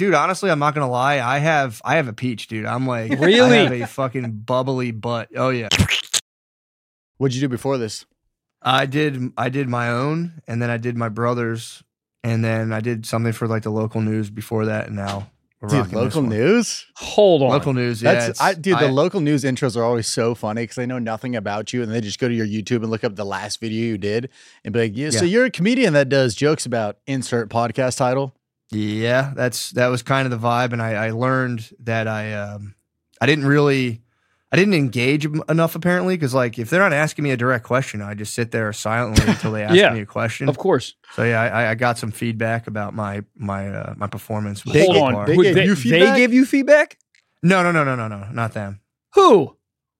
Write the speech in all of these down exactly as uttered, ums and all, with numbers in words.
dude, honestly, I'm not gonna lie. I have, I have a peach, dude. I'm like, Really? I have a fucking bubbly butt. Oh yeah. What'd you do before this? I did, I did my own, and then I did my brother's, and then I did something for like the local news before that, and now we're Dude, rocking local this one. news? Hold on. Local news. Yeah, That's it's- I, dude. The I- local news intros are always so funny because they know nothing about you, and they just go to your YouTube and look up the last video you did and be like, "Yeah, so Yeah. you're a comedian that does jokes about insert podcast title." Yeah, that's that was kind of the vibe, and I, I learned that I um I didn't really I didn't engage m- enough apparently because like if they're not asking me a direct question, I just sit there silently until they ask Yeah, me a question. Of course. So yeah, I, I got some feedback about my my uh, my performance. with They Hold gave- on. Bar. they Who- gave they, you they feedback? gave you feedback? No, no, no, no, no, no, not them. Who?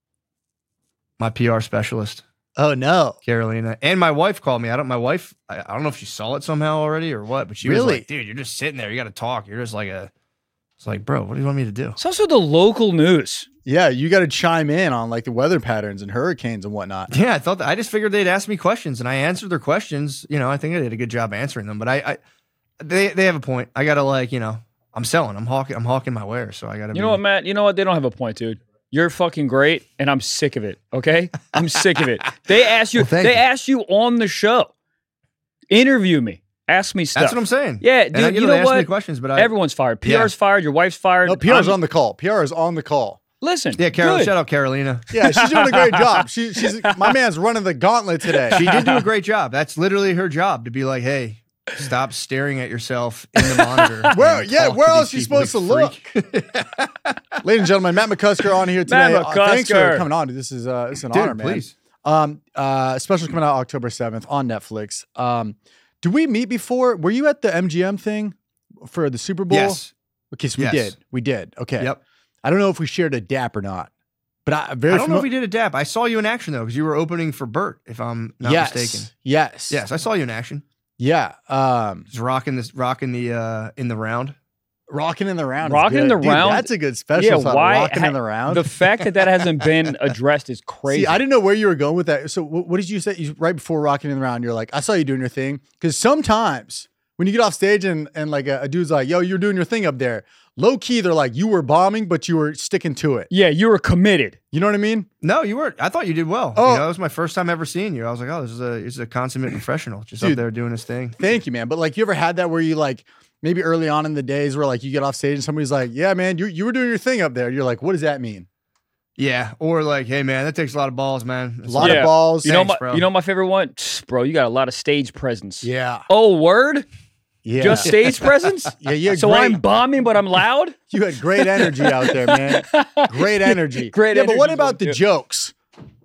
My P R specialist, Oh no! Carolina, and my wife called me. I don't. My wife, I, I don't know if she saw it somehow already or what, but she was Really? like, "Dude, you're just sitting there. You got to talk. You're just like a." It's like, bro, what do you want me to do? It's also the local news. Yeah, you got to chime in on like the weather patterns and hurricanes and whatnot. Yeah, I thought that, I just figured they'd ask me questions, and I answered their questions. You know, I think I did a good job answering them. But I, I they they have a point. I gotta like, you know, I'm selling. I'm hawking. I'm hawking my wares. So I gotta. You be, know what, Matt? You know what? They don't have a point, dude. You're fucking great, and I'm sick of it. Okay, I'm sick of it. They asked you. Well, thank they you. asked you on the show. Interview me. Ask me stuff. That's what I'm saying. Yeah, And dude. I, you know, know they asked me what? questions, but I, Everyone's fired. P R's Yeah. fired. Your wife's fired. No, P R's I'm- on the call. P R is on the call. Listen. yeah, Carol, good. shout out Carolina. Yeah, she's doing a great job. She, she's my man's running the gauntlet today. She did do a great job. That's literally her job to be like, hey, stop staring at yourself in the monitor. Where- and yeah, talk where to else these you people, supposed you to freak. Ladies and gentlemen, Matt McCusker on here today. Matt Uh, thanks for McCusker. coming on. This is uh, this is an Dude, honor, man. please. Um, uh, special's coming out October seventh on Netflix. Um, did we meet before? Were you at the M G M thing for the Super Bowl? Yes. Okay, so we Yes. did. We did. Okay. Yep. I don't know if we shared a dap or not, but I very I don't know fami- if we did a dap. I saw you in action though, because you were opening for Bert, if I'm not yes, mistaken. Yes. Yes, I saw you in action. Yeah. Um, Just rocking this, rocking the uh in the round. rocking in the round. is Rocking good. the Dude, round? That's a good special. Yeah, title, why- Rocking ha- in the round. The fact that that hasn't been addressed is crazy. See, I didn't know where you were going with that. So, wh- what did you say? You, right before rocking in the round, you're like, I saw you doing your thing. Because sometimes when you get off stage and and like a, a dude's like, yo, you're doing your thing up there. Low key, they're like, you were bombing, but you were sticking to it. yeah, you were committed. You know what I mean? No, you weren't. I thought you did well. Oh. You know, it was my first time ever seeing you. I was like, oh, this is a this is a consummate professional, just Dude. up there doing his thing. Thank you, man. But like, you ever had that where you like maybe early on in the days where like you get off stage and somebody's like, yeah, man, you you were doing your thing up there. You're like, what does that mean? Yeah, or like, hey man, that takes a lot of balls, man. A lot Yeah. of balls. You know, Thanks, my, bro. you know my favorite one? Bro, you got a lot of stage presence. Yeah. Oh, word? Yeah. Just stage presence? yeah. You had So great, I'm bombing, but I'm loud? you had great energy out there, man. Great energy. Great Yeah, but what energy, about the yeah. jokes?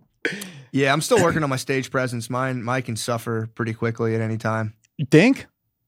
Yeah, I'm still working on my stage presence. Mine, mine can suffer pretty quickly at any time. You think?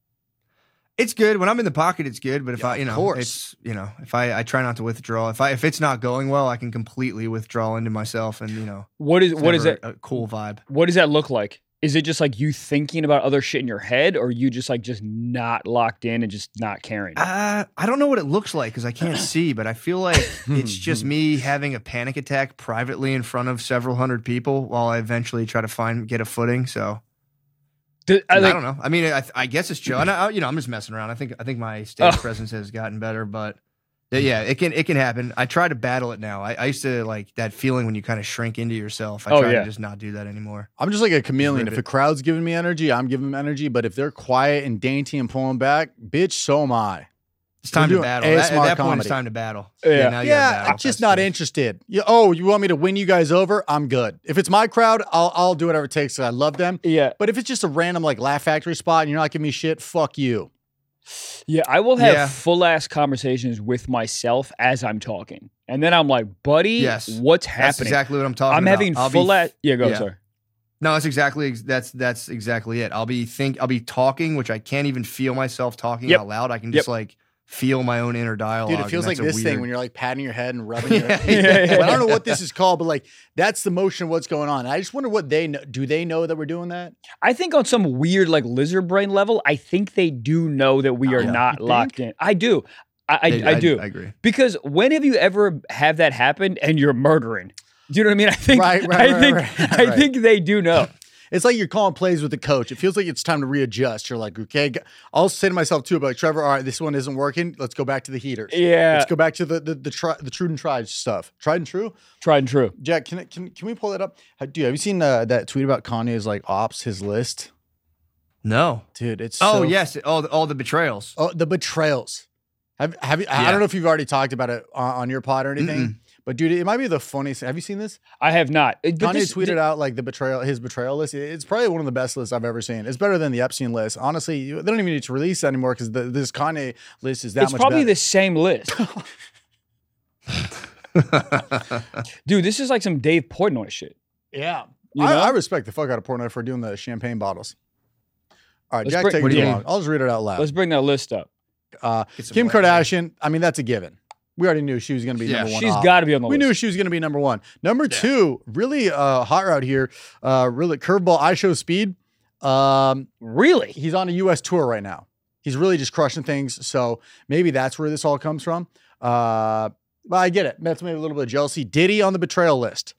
It's good when I'm in the pocket. It's good, but if Yeah, I, you of know, course. it's you know, if I, I try not to withdraw. If I, if it's not going well, I can completely withdraw into myself, and you know, What is it's what is never it? A cool vibe. What does that look like? Is it just like you thinking about other shit in your head, or you just like just not locked in and just not caring? Uh, I don't know what it looks like because I can't see, but I feel like it's just me having a panic attack privately in front of several hundred people while I eventually try to find get a footing. So Do- I, I, like, don't know. I mean, I, I guess it's chill. And I, you know, I'm just messing around. I think I think my stage Oh. presence has gotten better, but yeah, it can it can happen. I try to battle it now. I, I used to like that feeling when you kind of shrink into yourself. I Oh, try yeah. to just not do that anymore. I'm just like a chameleon. rip If it. a crowd's giving me energy, I'm giving them energy. But if they're quiet and dainty and pulling back, bitch, so am I. It's time We're to doing battle. A That, S at M R that point, comedy. it's time to battle. Yeah. now you gotta Yeah, battle. I'm just That's not the- interested. You, oh, you want me to win you guys over? I'm good. If it's my crowd, I'll I'll do whatever it takes. 'Cause I love them. yeah, But if it's just a random like Laugh Factory spot and you're not giving me shit, fuck you. yeah. I will have Yeah. full ass conversations with myself as I'm talking, and then I'm like, buddy, Yes. what's That's happening? exactly what I'm talking I'm about. having I'll full be, ass. Yeah, go. yeah. Sorry. No, that's exactly that's that's exactly it. I'll be think I'll be talking, which I can't even feel myself talking Yep. out loud. I can Yep. just like feel my own inner dialogue. Dude, it feels and like that's a this thing weird- when you're like patting your head and rubbing your Yeah. head. Yeah, yeah, But I don't know yeah. what this is called, but like that's the motion of what's going on. I just wonder what they know. Do they know that we're doing that? I think on some weird like lizard brain level, I think they do know that we are Yeah. not You locked in. I do. I, I, They- I do. I agree. Because when have you ever have that happen and you're murdering? Do you know what I mean? I think Right, right, I right, think right, I right. think they do know. it's like you're calling plays with the coach. It feels like it's time to readjust. You're like, okay, I'll say to myself too, but like Trevor, all right, this one isn't working. Let's go back to the heaters. Yeah. Let's go back to the the the, tri- the true and tried stuff. Tried and true. Tried and true. Jack, can it- can can we pull that up? How- Dude, have you seen uh, that tweet about Kanye's like ops, his list? No. Dude, it's Oh so yes. All the, all the betrayals. Oh, the betrayals. Have have you? I Yeah. don't know if you've already talked about it on, on your pod or anything, Mm-mm. but dude, it might be the funniest. Have you seen this? I have not. But Kanye this- tweeted out like the betrayal, his betrayal list. It's probably one of the best lists I've ever seen. It's better than the Epstein list. Honestly, you, they don't even need to release that anymore because this Kanye list is that It's much probably better. the same list. Dude, this is like some Dave Portnoy shit. Yeah, You I, know? I respect the fuck out of Portnoy for doing the champagne bottles. All right, Let's Jack, bring- take what it do too you long. I'll just read it out loud. Let's bring that list up. Uh, Get some Kim lemonade. Kardashian. I mean, that's a given. We already knew she was going to be Yeah, number one. She's op. got to be on the We list. knew she was going to be number one. Number two, really uh, hot route here. Uh, really curveball. I show speed. Um, Really? he's on a U S tour right now. He's really just crushing things. So maybe that's where this all comes from. Uh, well, I get it. That's maybe a little bit of jealousy. Diddy on the betrayal list.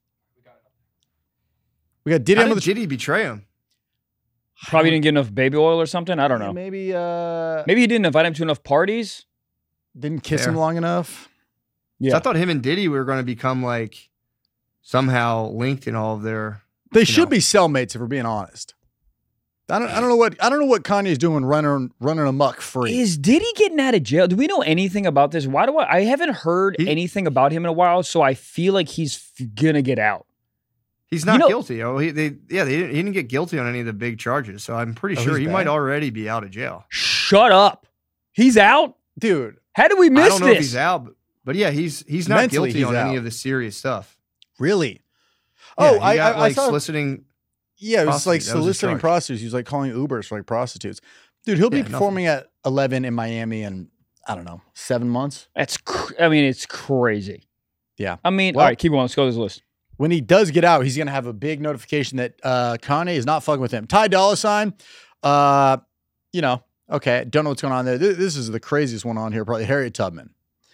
We got Diddy How on did the Diddy betray him? Probably didn't get enough baby oil or something. I don't know. Maybe uh, Maybe he didn't invite him to enough parties. didn't kiss Fair. him long enough. Yeah. So I thought him and Diddy were going to become like somehow linked in all of their. They You should know. be cellmates if we're being honest. I don't. I don't know what. I don't know what Kanye's doing running running amok free. Is Diddy getting out of jail? Do we know anything about this? Why do I? I haven't heard He- anything about him in a while, so I feel like he's f- gonna get out. He's not You know- guilty. Oh, he they yeah they didn't, he didn't get guilty on any of the big charges. So I'm pretty Oh, sure he's he bad? might already be out of jail. Shut up. He's out. Dude, How did we miss I don't know this? if he's out, but, but yeah, he's he's not Mentally, guilty he's on out. any of the serious stuff. really? Yeah, oh, he I, got, I, like I saw. soliciting. Yeah, it was like prostitute. That was his soliciting charge. prostitutes. He was like calling Ubers for like prostitutes. Dude, he'll be Yeah, nothing. performing at eleven in Miami in I don't know seven months. That's. Cr- I mean, it's crazy. Yeah. I mean, Well- all right, keep going. Let's go to this list. When he does get out, he's gonna have a big notification that uh, Kanye is not fucking with him. Ty Dolla Sign, uh, you know, okay, don't know what's going on there. This, this is the craziest one on here, probably Harriet Tubman.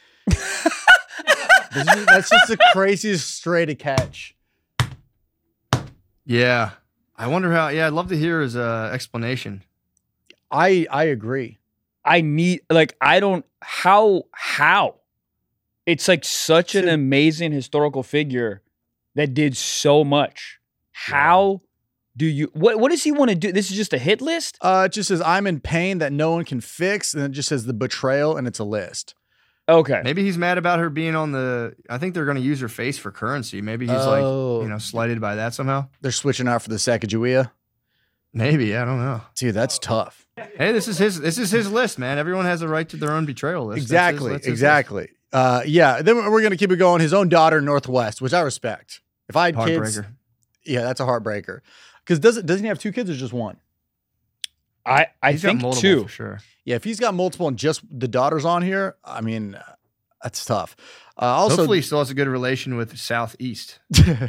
This is- that's just the craziest stray to catch. Yeah, I wonder how. Yeah, I'd love to hear his uh, explanation. I I agree. I need like I don't how how it's like such an So- amazing historical figure that did so much. How do you what what does he want to do? This is just a hit list? Uh, it just says I'm in pain that no one can fix, and it just says the betrayal, and it's a list. Okay. Maybe he's mad about her being on the. I think they're going to use her face for currency. Maybe he's Oh. like you know slighted by that somehow. They're switching out for the Sacagawea. Maybe I don't know. Dude, that's tough. Hey, this is his. This is his list, man. Everyone has a right to their own betrayal list. That's his- Exactly, that's his exactly. Uh, yeah. Then we're gonna keep it going. His own daughter, Northwest, which I respect. If I had list. kids, Heartbreaker. yeah, that's a heartbreaker. Because does it doesn't he have two kids or just one? I I He's got think multiple two. for sure. Yeah, if he's got multiple and just the daughter's on here, I mean, uh, that's tough. Uh, also, Hopefully, he still has a good relation with Southeast.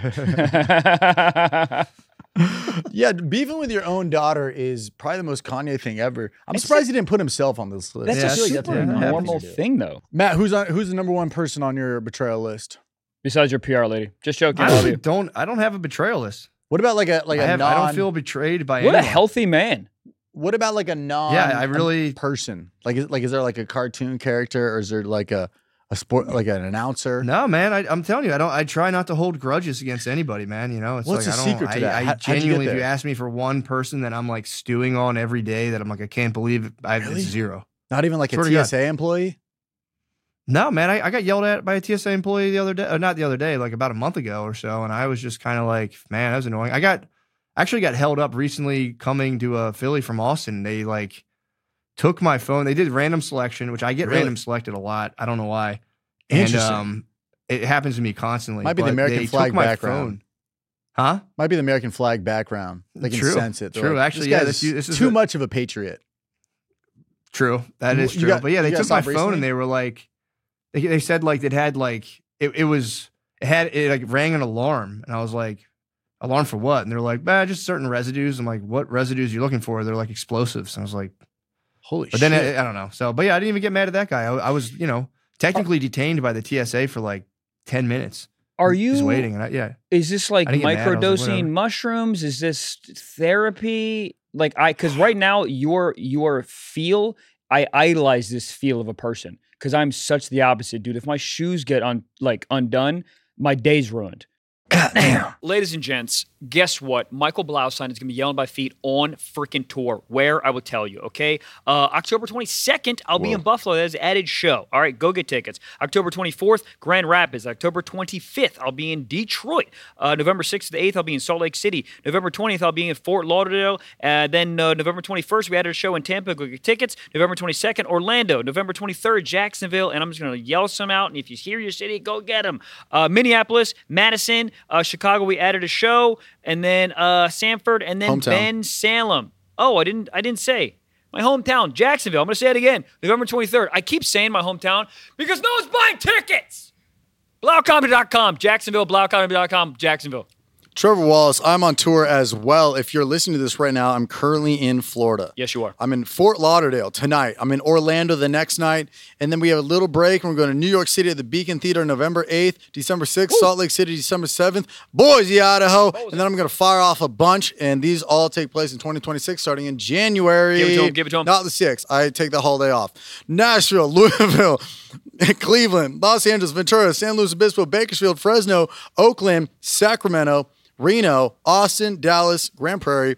yeah, beefing with your own daughter is probably the most Kanye thing ever. I'm It's surprised he didn't put himself on this list. That's Yeah, a I feel like super that's what happens normal to do. thing though. Matt, who's on? Who's the number one person on your betrayal list? Besides your P R lady. Just joking. I I love actually you. don't. I don't have a betrayal list. What about like a like I, a have, non? I don't feel betrayed by What a anyone. healthy man. What about like a non? Yeah, I really- person. Like, is like is there like a cartoon character or is there like a a sport like an announcer? No, man. I, I'm telling you, I don't. I try not to hold grudges against anybody, man. You know, it's What's like the I don't. secret to I, that? I How- how'd you get genuinely, if you there? ask me for one person that I'm like stewing on every day, that I'm like, I can't believe it, I, Really? it's zero. Not even like a Swear to T God. S A employee. No, man. I, I got yelled at by a T S A employee the other day, or not the other day, like about a month ago or so, and I was just kind of like, man, that was annoying. I got actually got held up recently coming to a Philly from Austin. They like took my phone. They did random selection, which I get Really? random selected a lot. I don't know why. And Interesting. um, it happens to me constantly. Might be the but American they flag took my background. phone. Huh? Might be the American flag background. They can True. sense it. They're True. like, Actually, this yeah, guy's this- this is too a- much of a patriot. True. That You- is you true. got- but yeah, they you got took my stopped phone recently? and they were like, they, they said like it had like it, it was it had it like rang an alarm, and I was like, alarm for what? And they're like, bah, just certain residues. I'm like, what residues are you looking for? They're like explosves. And I was like, Holy but shit! then I, I don't know. So, but yeah, I didn't even get mad at that guy. I, I was, you know, technically detained by the T S A for like ten minutes. Are you just waiting? And I, yeah, Is this like I didn't get mad. I was like, microdosing whatever. mushrooms? Is this therapy? Like I, because right now your your feel, I idolize this feel of a person because I'm such the opposite, dude. If my shoes get un like undone, my day's ruined. Goddamn. Ladies and gents, guess what? Michael Blaustein is going to be yelling by feet on freaking tour. Where? I will tell you, okay? Uh, October twenty-second, I'll be in Buffalo. That is an added show. All right, go get tickets. October twenty-fourth, Grand Rapids. October twenty-fifth, I'll be in Detroit. Uh, November sixth to the eighth, I'll be in Salt Lake City. November twentieth, I'll be in Fort Lauderdale. Uh, then uh, November twenty-first, we added a show in Tampa. Go get tickets. November twenty-second, Orlando. November twenty-third, Jacksonville. And I'm just going to yell some out. And if you hear your city, go get them. Uh, Minneapolis, Madison, Uh, Chicago, we added a show, and then uh, Sanford, and then Hometown. Ben Salem. Oh, I didn't, I didn't say my hometown, Jacksonville. I'm gonna say it again, November twenty-third. I keep saying my hometown because no one's buying tickets. Blau Comedy dot com, Jacksonville. Blau Comedy dot com, Jacksonville. Trevor Wallace, I'm on tour as well. If you're listening to this right now, I'm currently in Florida. Yes, you are. I'm in Fort Lauderdale tonight. I'm in Orlando the next night. And then we have a little break. And we're going to New York City at the Beacon Theater November eighth, December sixth, Woo. Salt Lake City, December seventh, Boise, Idaho. Boise. And then I'm going to fire off a bunch. And these all take place in twenty twenty-six, starting in January. Give it to him. Give it to him. Not the sixth. I take the holiday off. Nashville, Louisville, Cleveland, Los Angeles, Ventura, San Luis Obispo, Bakersfield, Fresno, Oakland, Sacramento, Reno, Austin, Dallas, Grand Prairie,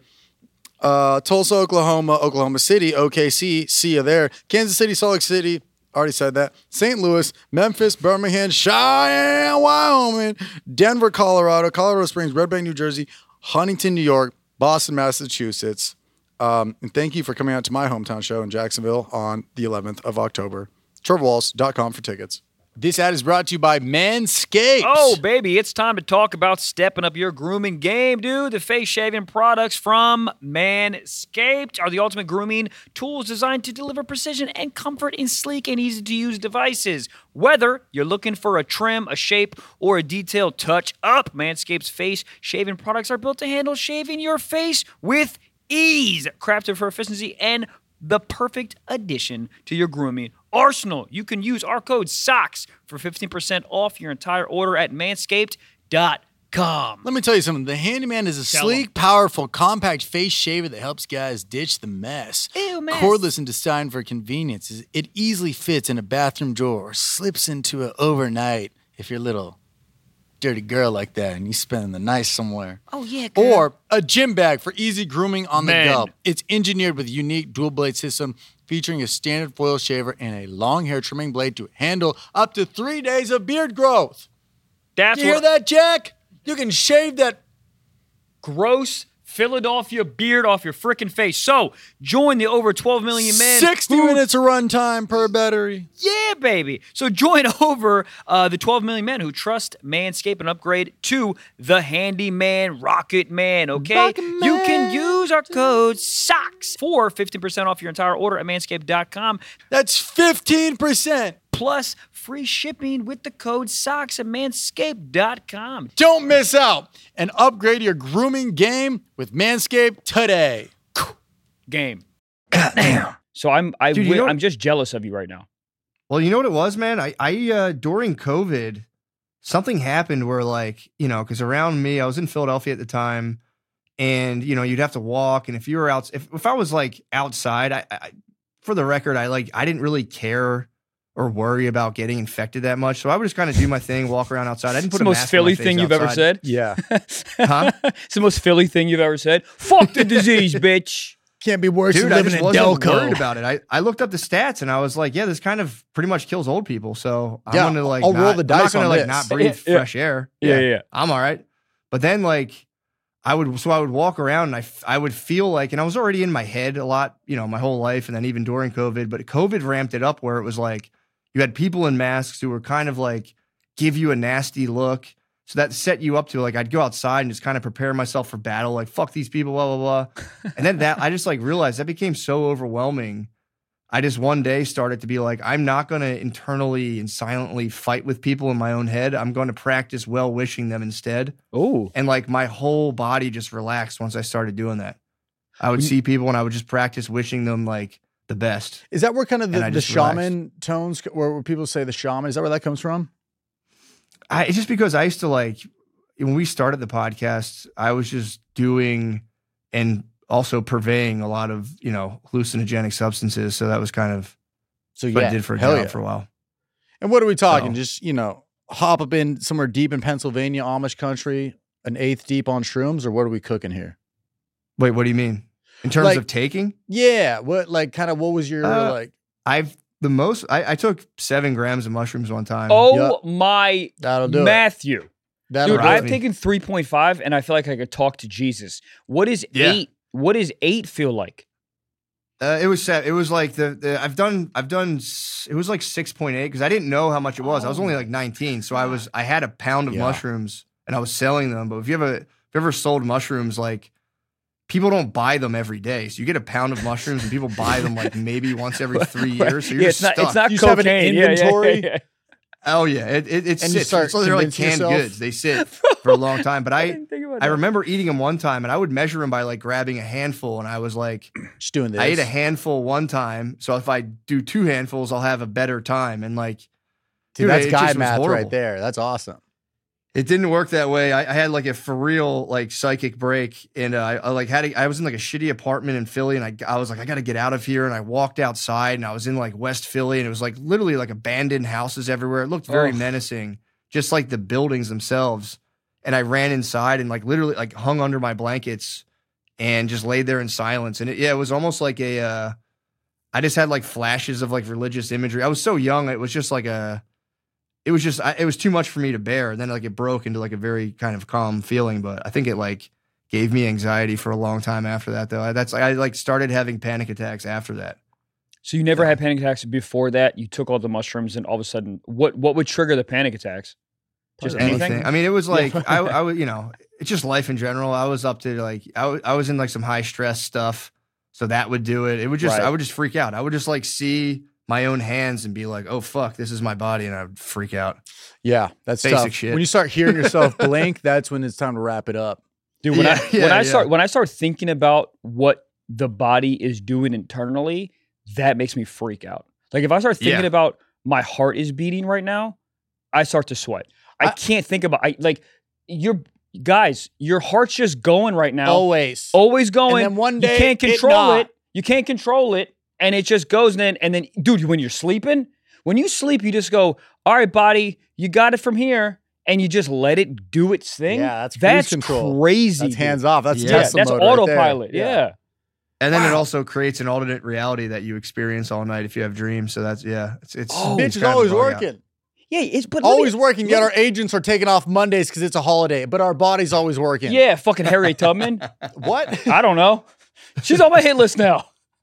uh, Tulsa, Oklahoma, Oklahoma City, O K C, see you there. Kansas City, Salt Lake City, already said that. Saint Louis, Memphis, Birmingham, Cheyenne, Wyoming, Denver, Colorado, Colorado Springs, Red Bank, New Jersey, Huntington, New York, Boston, Massachusetts. Um, and thank you for coming out to my hometown show in Jacksonville on the eleventh of October. Trevor Wallace dot com for tickets. This ad is brought to you by Manscaped. Oh, baby, it's time to talk about stepping up your grooming game, dude. The face shaving products from Manscaped are the ultimate grooming tools designed to deliver precision and comfort in sleek and easy-to-use devices. Whether you're looking for a trim, a shape, or a detailed touch-up, Manscaped's face shaving products are built to handle shaving your face with ease. Crafted for efficiency and the perfect addition to your grooming arsenal. You can use our code SOCKS for fifteen percent off your entire order at manscaped dot com. Let me tell you something. The Handyman is a Tell sleek, 'em. powerful, compact face shaver that helps guys ditch the mess. Ew, mess. Cordless and designed for convenience. It easily fits in a bathroom drawer or slips into it overnight if you're a little dirty girl like that and you spending the night somewhere. Oh, yeah, girl. Or a gym bag for easy grooming on Man. the go. It's engineered with a unique dual blade system featuring a standard foil shaver and a long hair trimming blade to handle up to three days of beard growth. That's You hear what that, Jack? You can shave that. gross Philadelphia beard off your freaking face. So, join the over twelve million men. sixty who- minutes of runtime per battery. Yeah, baby. So join over uh, the twelve million men who trust Manscaped and upgrade to the Handyman Rocket Man, okay? Rocket You Man. can use our code SOCKS for fifteen percent off your entire order at manscaped dot com. That's fifteen percent. Plus free shipping with the code SOCKS at manscaped dot com. Don't miss out and upgrade your grooming game with Manscaped today. Game. Goddamn. So I'm I Dude, you wi- know- I'm just jealous of you right now. Well, you know what it was, man? I, I uh, during COVID, something happened where, like, you know, because around me, I was in Philadelphia at the time, and you know, you'd have to walk, and if you were out, if if I was like outside, I, I for the record, I like I didn't really care or worry about getting infected that much, so I would just kind of do my thing, walk around outside. I didn't It's put the a most mask Philly on my face thing you've ever outside. said. Yeah. Huh? It's the most Philly thing you've ever said. Fuck the disease, bitch. Can't be worse Dude, than I living just in wasn't Delco. worried about it. I, I looked up the stats and I was like, yeah, this kind of pretty much kills old people. So I'm Yeah, gonna like I'll not, roll the I'm dice not gonna on like this. not breathe Yeah, yeah. fresh air. Yeah, yeah. I'm all right. But then like I would, so I would walk around and I, f- I would feel like, and I was already in my head a lot, you know, my whole life. And then even during COVID, but COVID ramped it up where it was like, you had people in masks who were kind of like, give you a nasty look. So that set you up to like, I'd go outside and just kind of prepare myself for battle. Like, fuck these people, blah, blah, blah. And then that, I just like realized that became so overwhelming. I just one day started to be like, I'm not going to internally and silently fight with people in my own head. I'm going to practice well wishing them instead. Oh, And like my whole body just relaxed once I started doing that. I would see people and I would just practice wishing them like the best. Is that where kind of And the, I the just shaman tones, where, where people say the shaman, is that where that comes from? I, it's just because I used to like when we started the podcast, I was just doing and also purveying a lot of you know hallucinogenic substances. So that was kind of So what yeah, I did for a hell job yeah. for a while. And what are we talking? So- Just, you know, hop up in somewhere deep in Pennsylvania, Amish country, an eighth deep on shrooms, or what are we cooking here? Wait, what do you mean in terms Like- of taking? Yeah. What, like, kind of what was your, Uh, like, I've the most. I, I took seven grams of mushrooms one time. Oh my that'll do it. Matthew. That'll Dude, do I've it. taken three point five and I feel like I could talk to Jesus. What is Yeah. eight? What does eight feel like? Uh, it was set. It was like the, the I've done I've done s- it was like six point eight because I didn't know how much it was. I was only like nineteen, so I was I had a pound of Yeah. mushrooms and I was selling them. But if you ever if you ever sold mushrooms, like people don't buy them every day, so you get a pound of mushrooms and people buy them like maybe once every three years. So you're yeah, just it's not stuck. it's not You just have an cocaine. Yeah, yeah, inventory? yeah, yeah. Oh yeah, it it, it And you sits. start So they're like convincing canned yourself? goods. They sit for a long time. But I didn't think about I that. remember eating them one time, and I would measure them by like grabbing a handful, and I was like. Just doing this. I ate a handful one time, so if I do two handfuls, I'll have a better time. And like, Dude, dude, that's it guy just was math horrible. right there. That's awesome. It didn't work that way. I, I had like a for real like psychic break, and uh, I, I like had a, I was in like a shitty apartment in Philly, and I I was like I got to get out of here, and I walked outside, and I was in like West Philly, and it was like literally like abandoned houses everywhere. It looked very Ugh. menacing, just like the buildings themselves. And I ran inside and like literally like hung under my blankets and just laid there in silence. And it, yeah, it was almost like a. Uh, I just had like flashes of like religious imagery. I was so young; it was just like a. It was just, I, it was too much for me to bear. And then like it broke into like a very kind of calm feeling. But I think it like gave me anxiety for a long time after that, though. I, that's I like started having panic attacks after that. So you never Yeah. had panic attacks before that? You took all the mushrooms and all of a sudden, what what would trigger the panic attacks? Just anything? I mean, it was Yeah. like I, I would, you know, it's just life in general. I was up to like I, w- I was in like some high stress stuff, so that would do it. It would just Right. I would just freak out. I would just like see my own hands and be like, oh fuck, this is my body, and I would freak out. Yeah, that's Basic tough. shit. When you start hearing yourself blink, that's when it's time to wrap it up. Dude, when Yeah, I when yeah, I yeah. start when I start thinking about what the body is doing internally, that makes me freak out. Like if I start thinking Yeah. about my heart is beating right now, I start to sweat. I, I- can't think about I like your guys, your heart's just going right now. Always. Always going. And then one day you can't it control not. it. You can't control it. And it just goes and then and then dude, when you're sleeping, when you sleep, you just go, all right, body, you got it from here. And you just let it do its thing. Yeah, that's cruise that's control. crazy. That's dude. hands off. That's Yeah, Yeah, Tesla that's mode right there. autopilot. yeah. And then it Wow. also creates an alternate reality that you experience all night if you have dreams. So that's yeah, it's it's, Oh, it's Bitch is kind of a always bug out. working. Yeah, it's but let me- Always working. Yet let our agents are taking off Mondays because it's a holiday, but our body's always working. Yeah, fucking Harriet Tubman. What? I don't know. She's on my hit list now.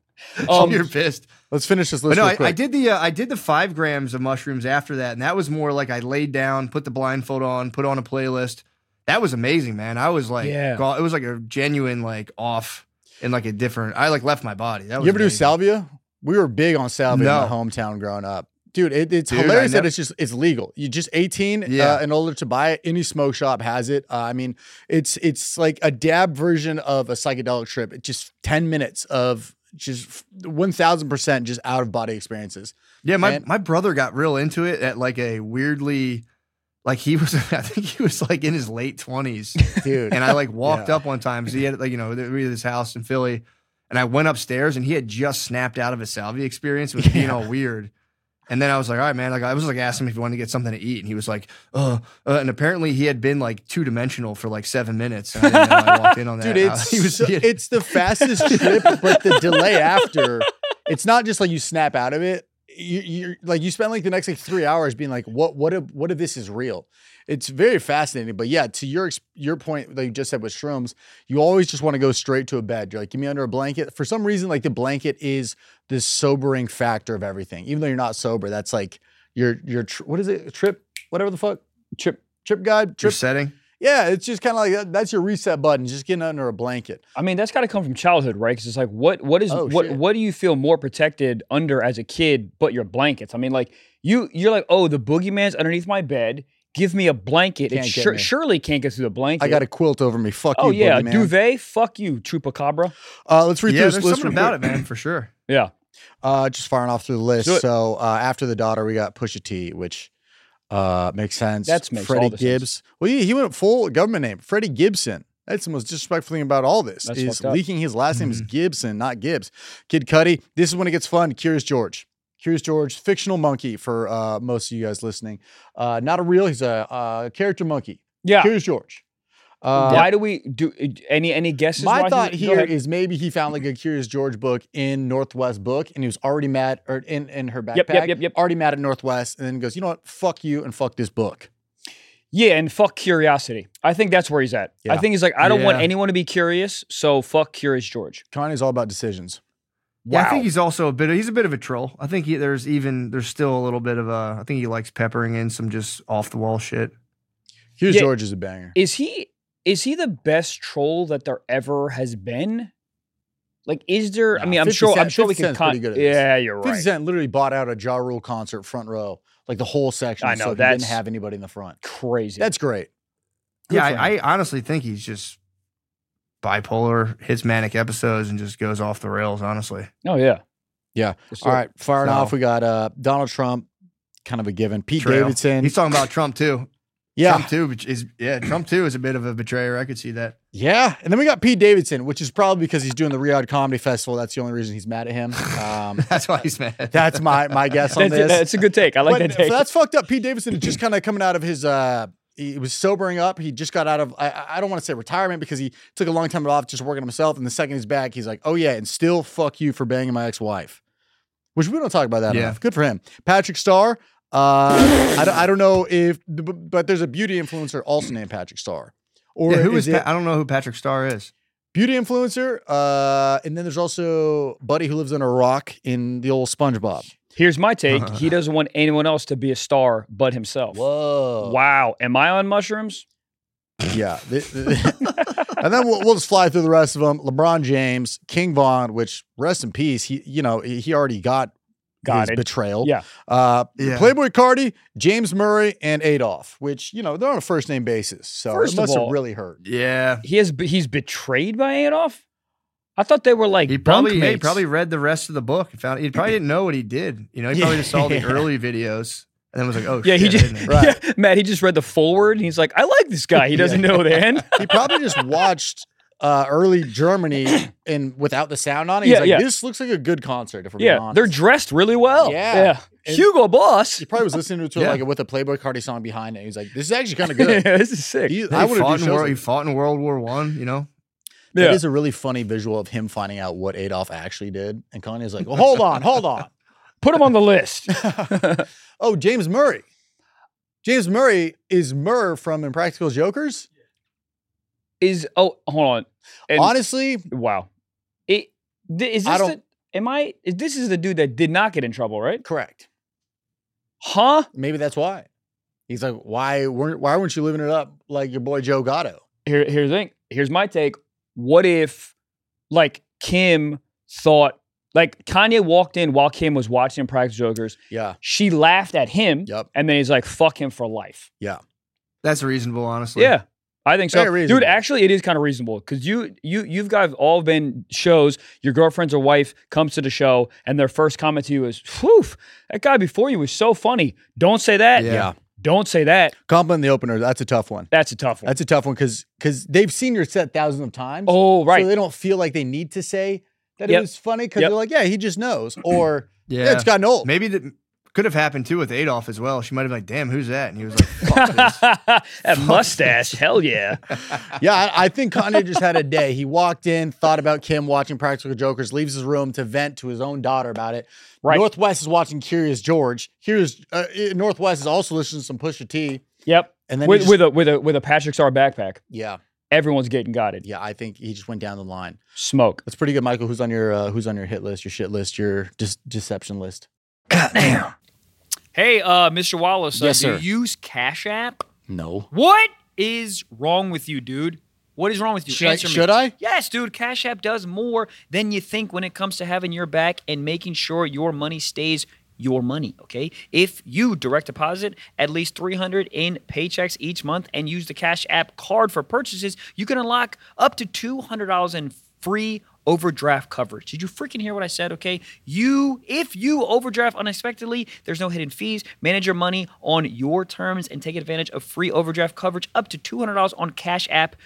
Um, You're pissed. Let's finish this But list no, real I, quick. I did the uh, I did the five grams of mushrooms after that, and that was more like I laid down, put the blindfold on, put on a playlist. That was amazing, man. I was like, Yeah. go- it was like a genuine like off in like a different. I like left my body. That was You ever do amazing. salvia? We were big on salvia No. in my hometown growing up. Dude, it, it's Dude, hilarious I that nev- it's just it's legal. You just eighteen Yeah. uh, and older to buy it. Any smoke shop has it. Uh, I mean, it's it's like a dab version of a psychedelic trip. It's just ten minutes of just one thousand percent just out of body experiences. Yeah, my And- my brother got real into it at like a weirdly, like he was. I think he was like in his late twenties. Dude. And I like walked Yeah. up one time because he had like you know we were at his house in Philly, and I went upstairs and he had just snapped out of his salvia experience. It was being all weird, and then I was like, all right, man. Like I was like asking him if he wanted to get something to eat, and he was like, uh, uh and apparently he had been like two dimensional for like seven minutes. And I didn't know I walked in on that. Dude, Uh, it's he was so- he had- it's the fastest trip, but the delay after, it's not just like you snap out of it. You, you're like you spend like the next like three hours being like, what, what, if, what if this is real? It's very fascinating. But yeah, to your ex- your point that you just said with shrooms, you always just want to go straight to a bed. You're like, give me under a blanket. For some reason, like the blanket is this sobering factor of everything. Even though you're not sober, that's like your your tr- what is it? Trip, whatever the fuck, trip trip guide, your trip. setting. Yeah, it's just kind of like that, that's your reset button. Just getting under a blanket. I mean, that's got to come from childhood, right? Because it's like, what, what is, Oh, what, shit. what do you feel more protected under as a kid, but your blankets? I mean, like you, you're like, oh, the boogeyman's underneath my bed. Give me a blanket. It Can't get sure, me. surely can't get through the blanket. I got a quilt over me. Fuck Oh you, yeah, boogeyman. duvet. Fuck you, Chupacabra. Uh, let's read Yeah, through there's this list something real about quick. it, man, for sure. Yeah. Uh, just firing off through the list. Do it. So uh, after the daughter, we got Pusha T, which Uh, makes sense. That makes Freddie all the Gibbs. sense. Well, he, he went full government name. Freddie Gibson. That's the most disrespectful thing about all this That's is fucked up. leaking his last name is Gibson, not Gibbs. Kid Cudi. This is when it gets fun. Curious George. Curious George, fictional monkey for uh, most of you guys listening. Uh, not a real. He's a uh, character monkey. Yeah. Curious George. Uh, Why do we do any any guesses? My why thought he, go here ahead. is maybe he found like a Curious George book in Northwest book, and he was already mad, or in, in her backpack, Yep, yep, yep, yep. already mad at Northwest, and then goes, you know what, fuck you and fuck this book. Yeah, and fuck curiosity. I think that's where he's at. I Yeah. think he's like, I don't want Yeah. anyone to be curious, so fuck Curious George. Kanye's all about decisions. Yeah, Wow. I think he's also a bit. He's a bit of a troll. I think he, there's even there's still a little bit of a. I think he likes peppering in some just off the wall shit. Curious Yeah. George is a banger. Is he is he the best troll that there ever has been? Like, is there? I No, mean, I'm fifty sure. I'm Cent- sure we fifty can. Cent's pretty good at this. Yeah, you're fifty right. Cent literally bought out a Ja Rule concert front row, like the whole section. I know, so he that's- didn't have anybody in the front. Crazy. That's great. Good Yeah, for him. I, I honestly think he's just bipolar, hits manic episodes, and just goes off the rails. Honestly, oh yeah. Yeah. Let's All do it. right, firing So- off. We got uh, Donald Trump, kind of a given. Pete Trail. Davidson. He's talking about Trump too. yeah, Trump too bet- is yeah. Trump too is a bit of a betrayer. I could see that. yeah. And then we got Pete Davidson, which is probably because he's doing the Riyadh Comedy Festival. That's the only reason he's mad at him. Um, That's why he's mad. that's my my guess on That's, this. that's a good take. I like But that take. that's fucked up. Pete Davidson is just kind of coming out of his. Uh, he was sobering up. He just got out of. I, I don't want to say retirement because he took a long time off just working on himself. And the second he's back, he's like, "Oh yeah, and still fuck you for banging my ex-wife," which we don't talk about that Yeah. enough. Good for him. Patrick Starr. Uh, I, don't, I don't know if, but there's a beauty influencer also named Patrick Starr. Or Yeah, who is is? it Pa- I don't know who Patrick Starr is. beauty influencer? Uh, and then there's also Buddy who lives in a rock in the old SpongeBob. Here's my take. He doesn't want anyone else to be a star but himself. Whoa. Wow. Am I on mushrooms? Yeah. The- the- and then we'll, we'll just fly through the rest of them. LeBron James, King Von, which rest in peace. He, you know, he he already got, Got his it. betrayal. Yeah. Uh, Yeah. Playboy Cardi, James Murray, and Adolf, which, you know, they're on a first name basis. So First it of must all- have really hurt. Yeah, He has he's betrayed by Adolf? I thought they were like he probably yeah, he bunkmates. probably read the rest of the book and found he probably didn't know what he did. You know, he probably just saw the Yeah. early videos and then was like, "Oh, Yeah, he shit, just I didn't know." Right. yeah, Matt, he just read the forward and he's like, I like this guy. He doesn't know the end. He probably just watched uh, early Germany and without the sound on it. He's Yeah, like, yeah. this looks like a good concert, if we're being Yeah, honest. they're dressed really well. Yeah. yeah. And- Hugo Boss. He probably was listening to it Yeah. like with a Playboy Cardi song behind it. He's like, this is actually kind of good. Yeah, this is sick. He- Yeah, I he would fought do in shows World, like- he fought in World War One. You know, That Yeah. is a really funny visual of him finding out what Adolf actually did. And Kanye's like, well, hold on, hold on. Put him on the list. Oh, James Murray. James Murray is Murr from Impractical Jokers. Is oh hold on. And- Honestly, wow. It th- is this I don't- the, am I is this is the dude that did not get in trouble, right? correct. Huh? Maybe that's why. He's like, why weren't why weren't you living it up like your boy Joe Gatto? Here, here's the thing. Here's my take. What if, like, Kim thought, like, Kanye walked in while Kim was watching Practice Jokers. Yeah. She laughed at him. Yep. And then he's like, fuck him for life. that's reasonable. Honestly, Yeah. I think so. Very reasonable. Dude, actually, it is kind of reasonable because you, you, you've guys all been shows. Your girlfriend's or wife comes to the show and their first comment to you is, whew, that guy before you was so funny. Don't say that. Yeah. Yeah. Don't say that. Compliment the opener. That's a tough one. That's a tough one. That's a tough one because because they've seen your set thousands of times. oh, right. So they don't feel like they need to say that Yep. it was funny because Yep. they're like, yeah, he just knows. Or yeah, yeah. it's gotten old. Maybe that could have happened too with Adolf as well. She might have been like, "Damn, who's that?" And he was like, "Fuck this." that mustache. Hell yeah. Yeah, I, I think Kanye just had a day. He walked in, thought about Kim watching Practical Jokers, leaves his room to vent to his own daughter about it. Right. Northwest is watching Curious George. Curious uh, Northwest is also listening to some Pusha T. Yep. And then he With, just- with a with a with a Patrick Star backpack. yeah, Everyone's getting gotted. yeah, I think he just went down the line. Smoke. That's pretty good, Michael. Who's on your uh, Who's on your hit list, your shit list, your dis- deception list? Hey, uh, Mister Wallace, uh, Yes, do sir. you use Cash App? No. What is wrong with you, dude? What is wrong with you? Should I- Answer me. should I? Yes, dude. Cash App does more than you think when it comes to having your back and making sure your money stays your money, okay? If you direct deposit at least three hundred in paychecks each month and use the Cash App card for purchases, you can unlock up to two hundred dollars in free overdraft coverage. Did you freaking hear what I said? Okay. You, if you overdraft unexpectedly, there's no hidden fees. Manage your money on your terms and take advantage of free overdraft coverage up to two hundred dollars on Cash App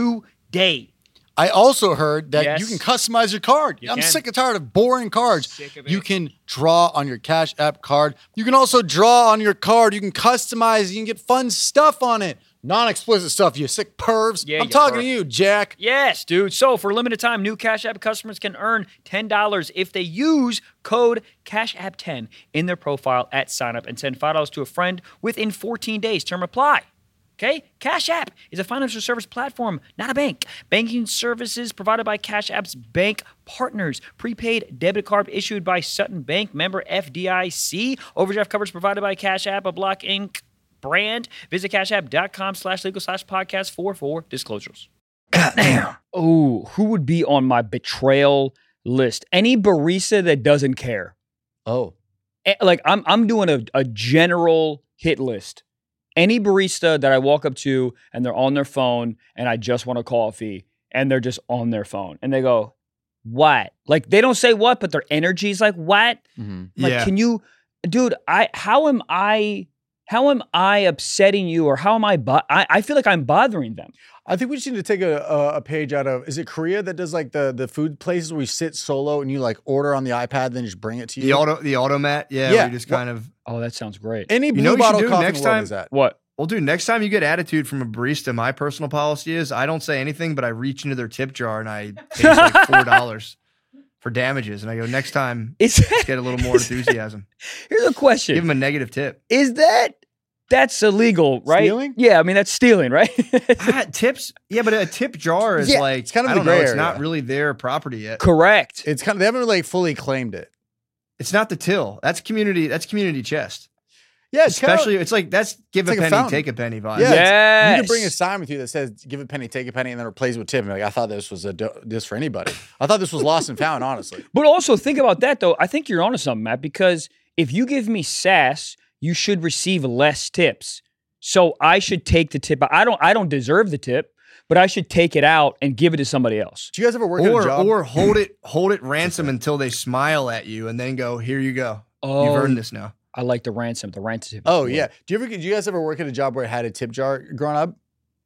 today. I also heard that Yes. you can customize your card. You I'm can. sick and tired of boring cards. Sick of it. You can draw on your Cash App card. You can also draw on your card. You can customize. You can get fun stuff on it. Non-explicit stuff, you sick pervs. Yeah, I'm you talking perv. to you, Jack. Yes, dude. So for a limited time, new Cash App customers can earn ten dollars if they use code Cash App ten in their profile at sign up and send five dollars to a friend within fourteen days. Term apply. Okay? Cash App is a financial service platform, not a bank. Banking services provided by Cash App's bank partners. Prepaid debit card issued by Sutton Bank, member F D I C. Overdraft coverage provided by Cash App, a Block Incorporated brand. Visit cashapp.com slash legal slash podcast for for disclosures. Goddamn. Oh, who would be on my betrayal list? Any barista that doesn't care. Oh. Eh, Like I'm I'm doing a, a general hit list. Any barista that I walk up to and they're on their phone and I just want a coffee and they're just on their phone and they go, what? Like they don't say what, but their energy is like, what? Mm-hmm. Like, Yeah. can you, dude, I, how am I, how am I upsetting you or how am I, bo- I, I feel like I'm bothering them. I think we just need to take a, a, a page out of, is it Korea that does like the, the food places where you sit solo and you like order on the iPad, then just bring it to you? The auto, the automat, yeah, Yeah. where you just kind of. Oh, that sounds great. Any You blue know what you should bottle do coffee next in the world time? is that? What? Well, dude, next time you get attitude from a barista, my personal policy is I don't say anything, but I reach into their tip jar and I pay like four dollars for damages, and I go next time. Is Let's that, get a little more enthusiasm. here's a question. Give them a negative tip. Is that that's illegal, right? Stealing? Yeah, I mean that's stealing, right? Ah, tips, yeah, but a tip jar is Yeah, like it's kind of I the don't know. gray It's area. not really their property yet. Correct. It's kind of, they haven't really like fully claimed it. It's not the till. That's community. That's community chest. Yeah, it's Especially, kinda, it's like that's give it's a like a penny, fountain. take a penny vibe. yeah, it's- you Yes. can bring a sign with you that says "Give a penny, take a penny," and then replace it with tip. And be like, I thought this was a do- this for anybody. I thought this was lost and found. Honestly, But also think about that though. I think you're onto something, Matt, because if you give me sass, you should receive less tips. So I should take the tip. I don't I don't deserve the tip, but I should take it out and give it to somebody else. do you guys ever work at a Or job? or hold it hold it ransom until they smile at you, and then go, here you go. Oh, You've earned this now. I like the ransom, the ransom tip. oh yeah. Do you ever? Do you guys ever work at a job where it had a tip jar growing up?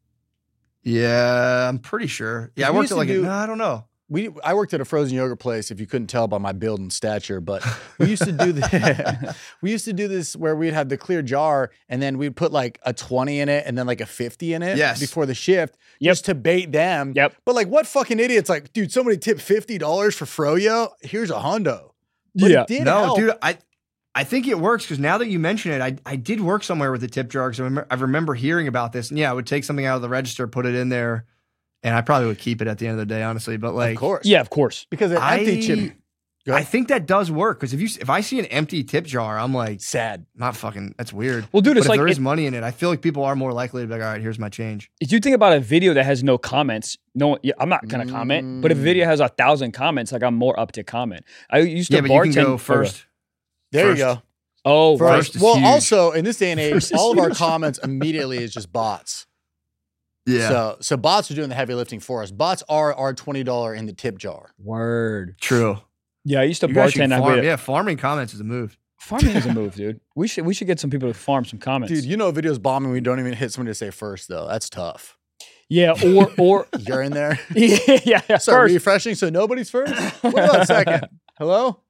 Yeah, I'm pretty sure. Yeah, I We worked used at to like a, do- no, I don't know. We I worked at a frozen yogurt place. If you couldn't tell by my build and stature, but we used to do the we used to do this where we'd have the clear jar and then we'd put like a twenty in it and then like a fifty in it Yes. before the shift, Yep. just to bait them. Yep. But like, what fucking idiots? Like, dude, somebody tipped fifty dollars for froyo. Here's a hundo. But Yeah. it did No, help. dude, I I think it works because now that you mention it, I I did work somewhere with a tip jar because I remember, I remember hearing about this. And yeah, I would take something out of the register, put it in there, and I probably would keep it at the end of the day, honestly. But like, of course, Yeah, of course. because an empty I- chip. Go I ahead. think that does work because if you if I see an empty tip jar, I'm like, Sad. not fucking. That's weird. Well, dude, But it's if like there is it- money in it, I feel like people are more likely to be like, all right, here's my change. if you think about a video that has no comments, no, yeah, I'm not gonna comment. But if a video has a thousand comments, like I'm more up to comment. I used to Yeah, but you bartend. can go first. There First. you go. Oh, First, right. First is well, huge. also in this day and age, First is all of our huge. comments immediately is just bots. Yeah, So, so bots are doing the heavy lifting for us. Bots are our twenty dollar in the tip jar. Word. true. Yeah, I used to You guys should bartend. I farm. would- Yeah, farming comments is a move. Farming is a move, dude. We should we should get some people to farm some comments. Dude, you know, videos bombing, we don't even hit somebody to say first, though. That's tough. yeah, or or You're in there. yeah, yeah, yeah. Start First, refreshing so nobody's first. What about second? Hello?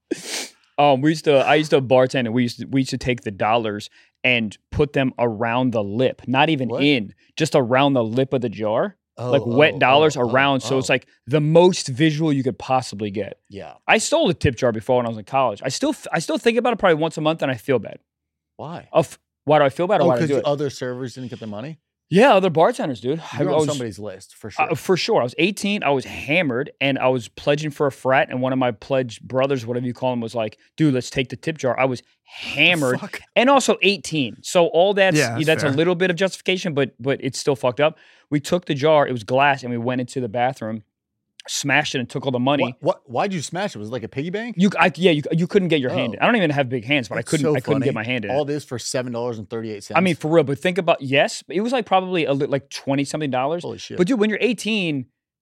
um, we used to I used to bartend, and we used to, we used to take the dollars and put them around the lip, not even What? in, just around the lip of the jar, Oh, like wet oh, dollars oh, around. oh, so it's oh. like the most visual you could possibly get. Yeah. I stole a tip jar before when I was in college. I still I still think about it probably once a month, and I feel bad. Why? Of why do I feel bad? Or Oh, why do I do because it? other servers didn't get their money? Yeah, other bartenders, dude. I, You're I on was, somebody's list, for sure. Uh, for sure. I was eighteen. I was hammered and I was pledging for a frat. And one of my pledge brothers, whatever you call him, was like, dude, let's take the tip jar. I was hammered Fuck. and also eighteen. So all that's, Yeah, that's, that's a fair. little bit of justification, but but it's still fucked up. We took the jar, it was glass, and we went into the bathroom, smashed it and took all the money. What, what, why'd you smash it? Was it like a piggy bank? You, I, yeah, you, you couldn't get your hand Oh. in. I don't even have big hands, but I That's couldn't, so I couldn't funny. get my hand in. All it. this for seven dollars and thirty-eight cents. I mean, for real, but think about, yes, it was like probably a, li- like twenty something dollars. holy shit. But dude, when you're eighteen,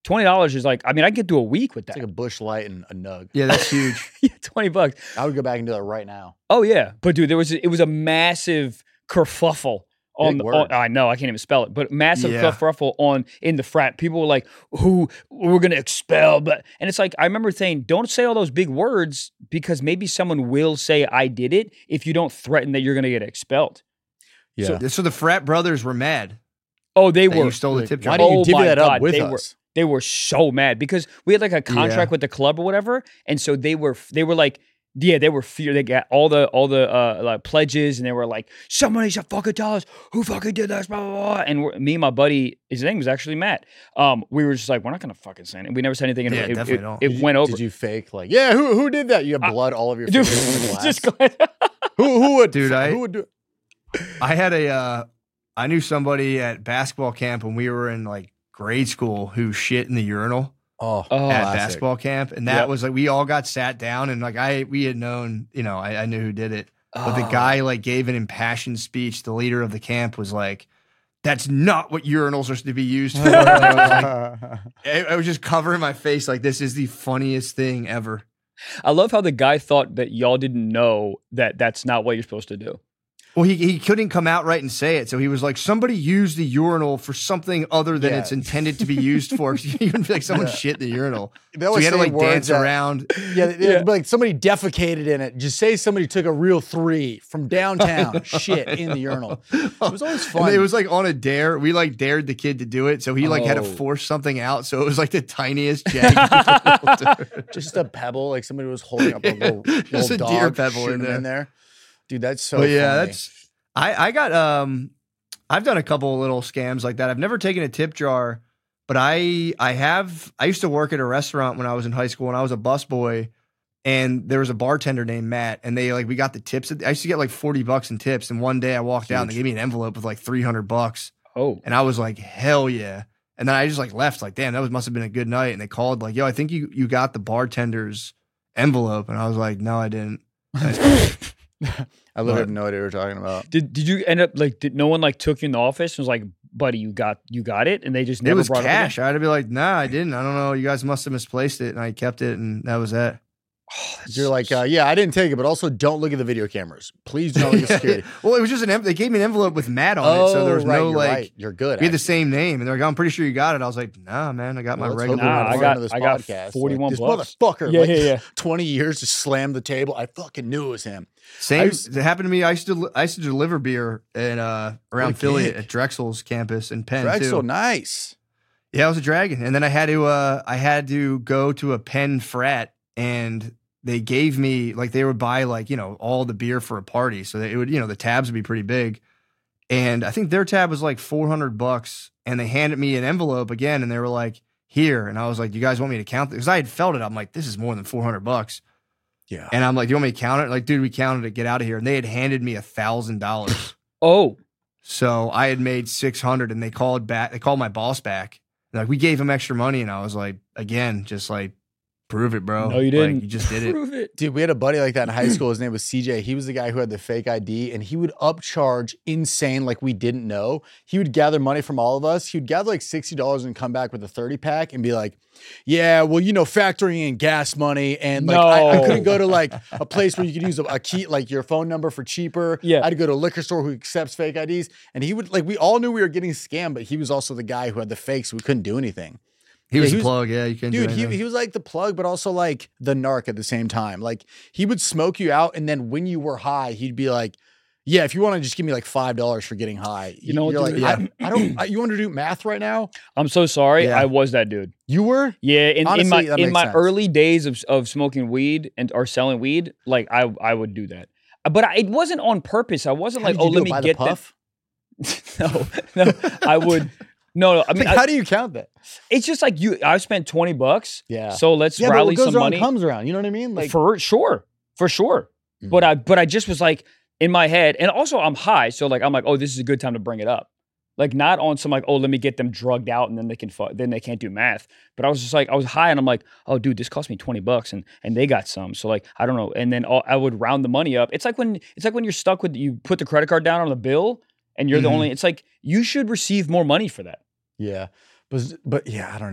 twenty dollars is like, I mean, I get through a week with that. It's like a Bush Light and a Nug. Yeah, that's huge. Yeah, twenty bucks. I would go back and do that right now. Oh yeah, but dude, there was it was a massive kerfuffle on Big the. word. On, I know I can't even spell it, but massive Yeah. kerfuffle on in the frat. People were like, "Who we're gonna expel?" But and it's like I remember saying, "Don't say all those big words because maybe someone will say I did it if you don't threaten that you're gonna get expelled." Yeah. So, so the frat brothers were mad Oh, they that were. you stole the Like, tip why jar. didn't you Oh divvy my that up God, with they us? were- They were so mad because we had like a contract Yeah. with the club or whatever, and so they were they were like, yeah, they were fear. They got all the all the uh, like pledges, and they were like, somebody should fucking tell us who fucking did this, blah blah blah. And we're, me and my buddy, his name was actually Matt. Um, we were just like, we're not gonna fucking say it. We never said anything, and Yeah, it, definitely it, don't. it Did you- went over. Did you fake like, yeah, who who did that? You have blood all over your Dude, face. in the glass. just glad- who who would Dude, I- who would do I had a, uh, I knew somebody at basketball camp when we were in like grade school who shit in the urinal Oh, Oh. at classic. basketball camp, and that Yep. was like we all got sat down and like I we had known, you know, I, I knew who did it, but the Oh. guy like gave an impassioned speech. The leader of the camp was like, "That's not what urinals are to be used for." And I, was like, I, I was just covering my face like this is the funniest thing ever. I love how the guy thought that y'all didn't know that that's not what you're supposed to do. Well, he, he couldn't come out right and say it. So he was like, somebody used the urinal for something other than Yeah. it's intended to be used for. You would be like, someone Yeah. shit in the urinal. They So always he had to say like words dance that- around. Yeah, they- Yeah. like somebody defecated in it. Just say somebody took a real three from downtown. Shit in the urinal. It was always And fun. it was like on a dare. We like dared the kid to do it. So he like had to Oh. force something out. So it was like the tiniest jagged. just a pebble, like somebody was holding up a little, Just little a deer dog, pebble in shooting there. in there. Dude, that's so. But yeah, funny. that's I, I got um I've done a couple of little scams like that. I've never taken a tip jar, but I I have I used to work at a restaurant when I was in high school and I was a busboy, and there was a bartender named Matt, and they like we got the tips. I used to get like forty bucks in tips, and one day I walked out and they Huge. gave me an envelope with like three hundred bucks, Oh, and I was like, hell yeah. And then I just like left, like, damn, that was, must have been a good night. And they called like, yo, I think you you got the bartender's envelope, and I was like, no, I didn't. I literally But- have no idea what you're talking about. did did you end up like? Did no one like took you in the office and was like, buddy, you got you got it, and they just It never was brought cash. it I had to be like, nah, I didn't. I don't know. You guys must have misplaced it, and I kept it, and that was that. You're like, uh, yeah, I didn't take it, but also don't look at the video cameras. Please do not look at security. Well, it was just an. Em- they gave me an envelope with Matt on it, so there was Oh, right, no you're like. right. You're good. We had the actually. same name, and they're like, "I'm pretty sure you got it." I was like, "Nah, man, I got Well, my let's regular." hope we're Nah, not I a got- friend of this I got podcast. forty-one like, bucks. This motherfucker, Yeah, like, yeah, yeah. twenty years to slam the table. I fucking knew it was him. Same. I used- it happened to me. I used to. I used to deliver beer in uh, around What a Philly gig. at Drexel's campus in Penn Drexel, too. nice. Yeah, I was a dragon, and then I had to. Uh, I had to go to a Penn frat, and they gave me like they would buy like you know all the beer for a party, so that it would you know the tabs would be pretty big, and I think their tab was like four hundred bucks, and they handed me an envelope again, and they were like, "Here," and I was like, "You guys want me to count this?" Because I had felt it. I'm like, "This is more than four hundred bucks," Yeah. and I'm like, "Do you want me to count it?" Like, dude, we counted it. Get out of here, and they had handed me a thousand dollars. Oh, So I had made six hundred, and they called back. They called my boss back. They're like, we gave him extra money, and I was like, again, just like, prove it, bro. No, you Like, didn't. you just did it. prove it. Dude, we had a buddy like that in high school. His name was C J. He was the guy who had the fake I D, and he would upcharge insane like we didn't know. He would gather money from all of us. He would gather like sixty dollars and come back with a thirty pack and be like, yeah, well, you know, factoring in gas money. And like, I, I No. couldn't go to like a place where you could use a, a key, like your phone number for cheaper. Yeah. I had to go to a liquor store who accepts fake I Ds. And he would like, we all knew we were getting scammed, but he was also the guy who had the fakes. So we couldn't do anything. He was Yeah, he a was- plug. Yeah, you couldn't Dude, do he, anything. he was like the plug, but also like the narc at the same time. Like he would smoke you out, and then when you were high, he'd be like, "Yeah, if you want to just give me like five dollars for getting high." You know what, You're like, dude? I, I don't. I, you want to do math right now? I'm so sorry. Yeah. I was that dude. You were. Yeah, in, in Honestly, my that in makes my sense. early days of of smoking weed and or selling weed, like I I would do that. But I, it wasn't on purpose. I wasn't How like, did you oh, do let it, me by get the puff. that. no, no, I would. No, no. I mean, Like, I- how do you count that? it's just like you. I spent twenty bucks. Yeah. So let's Yeah, but rally what goes some around money. comes around. You know what I mean? Like, for sure, for sure. But I but I just was like in my head, and also I'm high, so like I'm like, oh, this is a good time to bring it up. Like not on some like, oh, let me get them drugged out, and then they can fu- then they can't do math. But I was just like, I was high, and I'm like, oh, dude, this cost me twenty bucks, and and they got some. So like, I don't know. And then all, I would round the money up. It's like when it's like when you're stuck with you put the credit card down on the bill, and you're Mhm. the only. It's like you should receive more money for that. yeah, but but yeah, I don't know.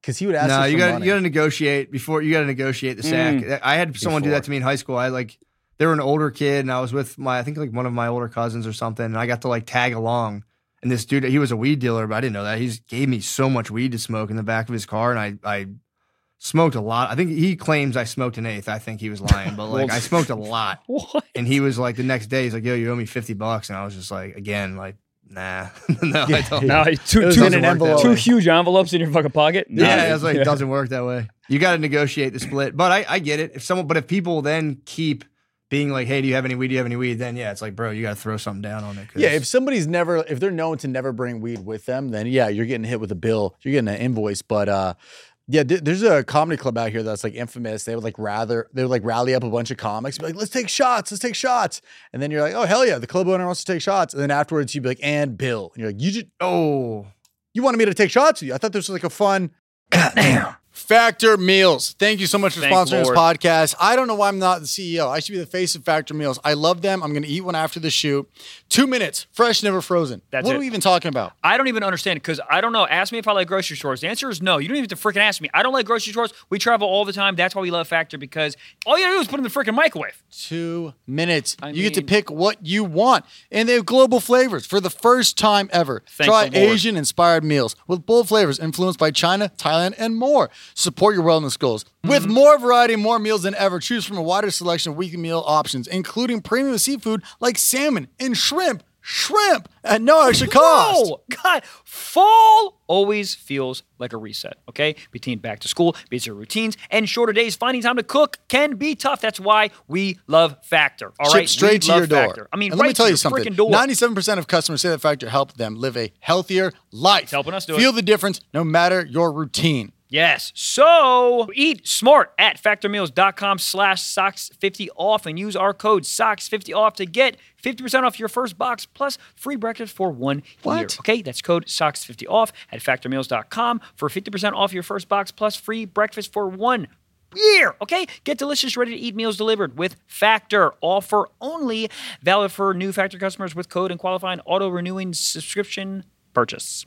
Because he would ask. No, us you for got money. you got to negotiate before you got to negotiate the sack. Mm. I had someone do Before. that to me in high school. I like they were an older kid, and I was with my I think like one of my older cousins or something, and I got to like tag along. And this dude, he was a weed dealer, but I didn't know that. He just gave me so much weed to smoke in the back of his car, and I I smoked a lot. I think he claims I smoked an eighth. I think he was lying, but like Well, I smoked a lot. What? And he was like the next day, he's like, "Yo, you owe me fifty bucks," and I was just like, again, like, nah, no, I don't. No, It two, was two, in an work that envelope. two way. huge envelopes in your fucking pocket. Nah. Yeah, I was like, Yeah. it doesn't work that way. You got to negotiate the split. But I, I get it. If someone, but if people then keep being like, hey, do you have any weed? Do you have any weed? Then yeah, it's like, bro, you got to throw something down on it. 'cause- Yeah, if somebody's never, if they're known to never bring weed with them, then yeah, you're getting hit with a bill, you're getting an invoice. But uh, yeah, th- there's a comedy club out here that's like infamous. They would like rather, they would like rally up a bunch of comics, be like, let's take shots, let's take shots. And then you're like, oh, hell yeah, the club owner wants to take shots. And then afterwards, you'd be like, and Bill. And you're like, you just, oh, you wanted me to take shots with you. I thought this was like a fun, goddamn. Factor Meals. Thank you so much for Thank sponsoring this Lord. podcast. I don't know why I'm not the C E O. I should be the face of Factor Meals. I love them. I'm going to eat one after the shoot. Two minutes, fresh, never frozen. That's what it. are we even talking about? I don't even understand because I don't know. Ask me if I like grocery stores. The answer is no. You don't even have to freaking ask me. I don't like grocery stores. We travel all the time. That's why we love Factor because all you gotta do is put it in the freaking microwave. Two minutes. I you get to mean- pick what you want. And they have global flavors for the first time ever. Thank Try the Lord. Asian-inspired meals with bold flavors influenced by China, Thailand, and more. Support your wellness goals. With Mm-hmm. more variety and more meals than ever, choose from a wider selection of weekly meal options, including premium seafood like salmon and shrimp. Shrimp at no extra cost. Oh, God. Fall always feels like a reset, okay? Between back to school, busy routines, and shorter days, finding time to cook can be tough. That's why we love Factor, all Shipped right? straight We to love your door. Factor. I mean, and right let me tell to you your something. freaking door. ninety-seven percent of customers say that Factor helped them live a healthier life. It's helping us do Feel it. the difference no matter your routine. Yes. So eat smart at factormeals.com slash socks fifty off and use our code socks fifty off to get fifty percent off your first box plus free breakfast for one What? year. Okay, that's code socks fifty off at factormeals dot com for fifty percent off your first box plus free breakfast for one year. Okay, get delicious, ready to eat meals delivered with Factor. Offer only valid for new Factor customers with code and qualifying auto renewing subscription purchase.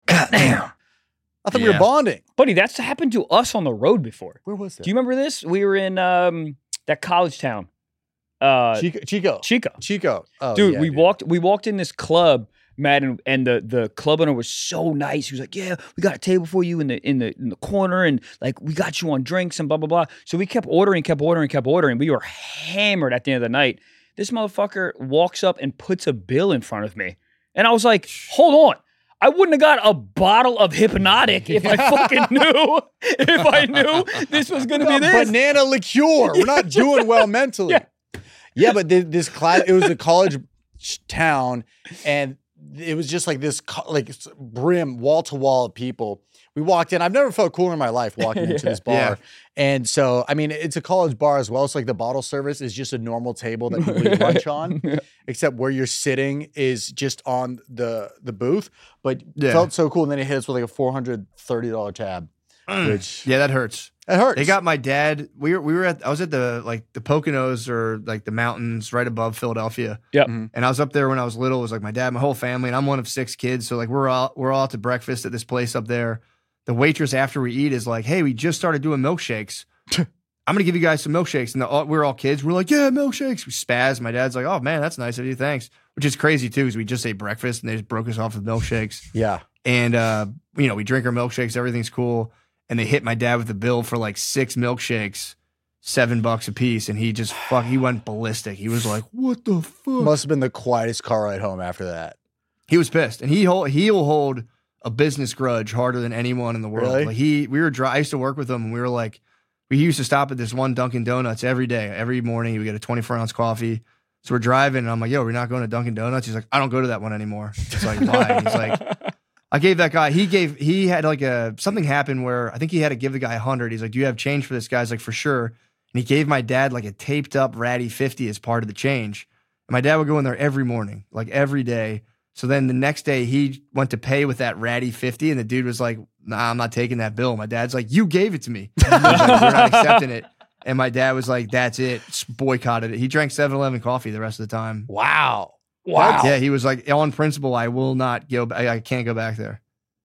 I thought we were Yeah. bonding. Buddy, that's happened to us on the road before. Where was that? Do you remember this? We were in um, that college town. Uh, Chico. Chico. Chico. Chico. Oh, dude, yeah, we walked we walked in this club, Matt, and, and the the club owner was so nice. He was like, "Yeah, we got a table for you in the in the in the corner, and like we got you on drinks and blah blah blah." So we kept ordering, kept ordering, kept ordering. We were hammered at the end of the night. This motherfucker walks up and puts a bill in front of me, and I was like, "Hold on." I wouldn't have got a bottle of Hypnotic if I fucking knew if I knew this was gonna be this. Banana liqueur. We're not doing well mentally. Yeah. Yeah, but th- this class, it was a college sh- town, and it was just like this, co- like s- brim, wall to wall of people. We walked in. I've never felt cooler in my life walking into this bar. Yeah. And so, I mean, it's a college bar as well. So, like, the bottle service is just a normal table that people eat lunch on, except where you're sitting is just on the the booth. But Yeah. felt so cool. And then it hit us with like a four hundred thirty dollars tab, which yeah, that hurts. it hurts. They got my dad. We were we were at I was at the like the Poconos or like the mountains right above Philadelphia. Yep. Mhm. And I was up there when I was little. It was like my dad, my whole family, and I'm one of six kids. So like we're all we're all out to breakfast at this place up there. The waitress after we eat is like, "Hey, we just started doing milkshakes. I'm gonna give you guys some milkshakes." And the, all, we're all kids. We're like, "Yeah, milkshakes." We spaz. My dad's like, "Oh man, that's nice of you. Thanks." Which is crazy too, because we just ate breakfast and they just broke us off with milkshakes. Yeah. And uh, you know, we drink our milkshakes. Everything's cool. And they hit my dad with the bill for like six milkshakes, seven bucks a piece, and he just fuck. He went ballistic. He was like, "What the fuck?" Must have been the quietest car ride home after that. He was pissed, and he hold, he'll hold a business grudge harder than anyone in the world. Really? Like he, we were dry. I used to work with him, and we were like, we used to stop at this one Dunkin' Donuts every day, every morning. He would get a twenty-four ounce coffee. So we're driving, and I'm like, "Yo, we're not going to Dunkin' Donuts." He's like, "I don't go to that one anymore." It's like, why? And he's like, I gave that guy. He gave. He had like a something happened where I think he had to give the guy a hundred. He's like, "Do you have change for this?" Guy's like, "For sure." And he gave my dad like a taped up ratty fifty as part of the change. And my dad would go in there every morning, like every day. So then the next day he went to pay with that ratty fifty, and the dude was like, "Nah, I'm not taking that bill." My dad's like, "You gave it to me." He was like, "We're not accepting it." And my dad was like, "That's it." Boycotted it. He drank seven eleven coffee the rest of the time. Wow. Wow. Yeah, he was like, on principle, I will not go. I, I can't go back there.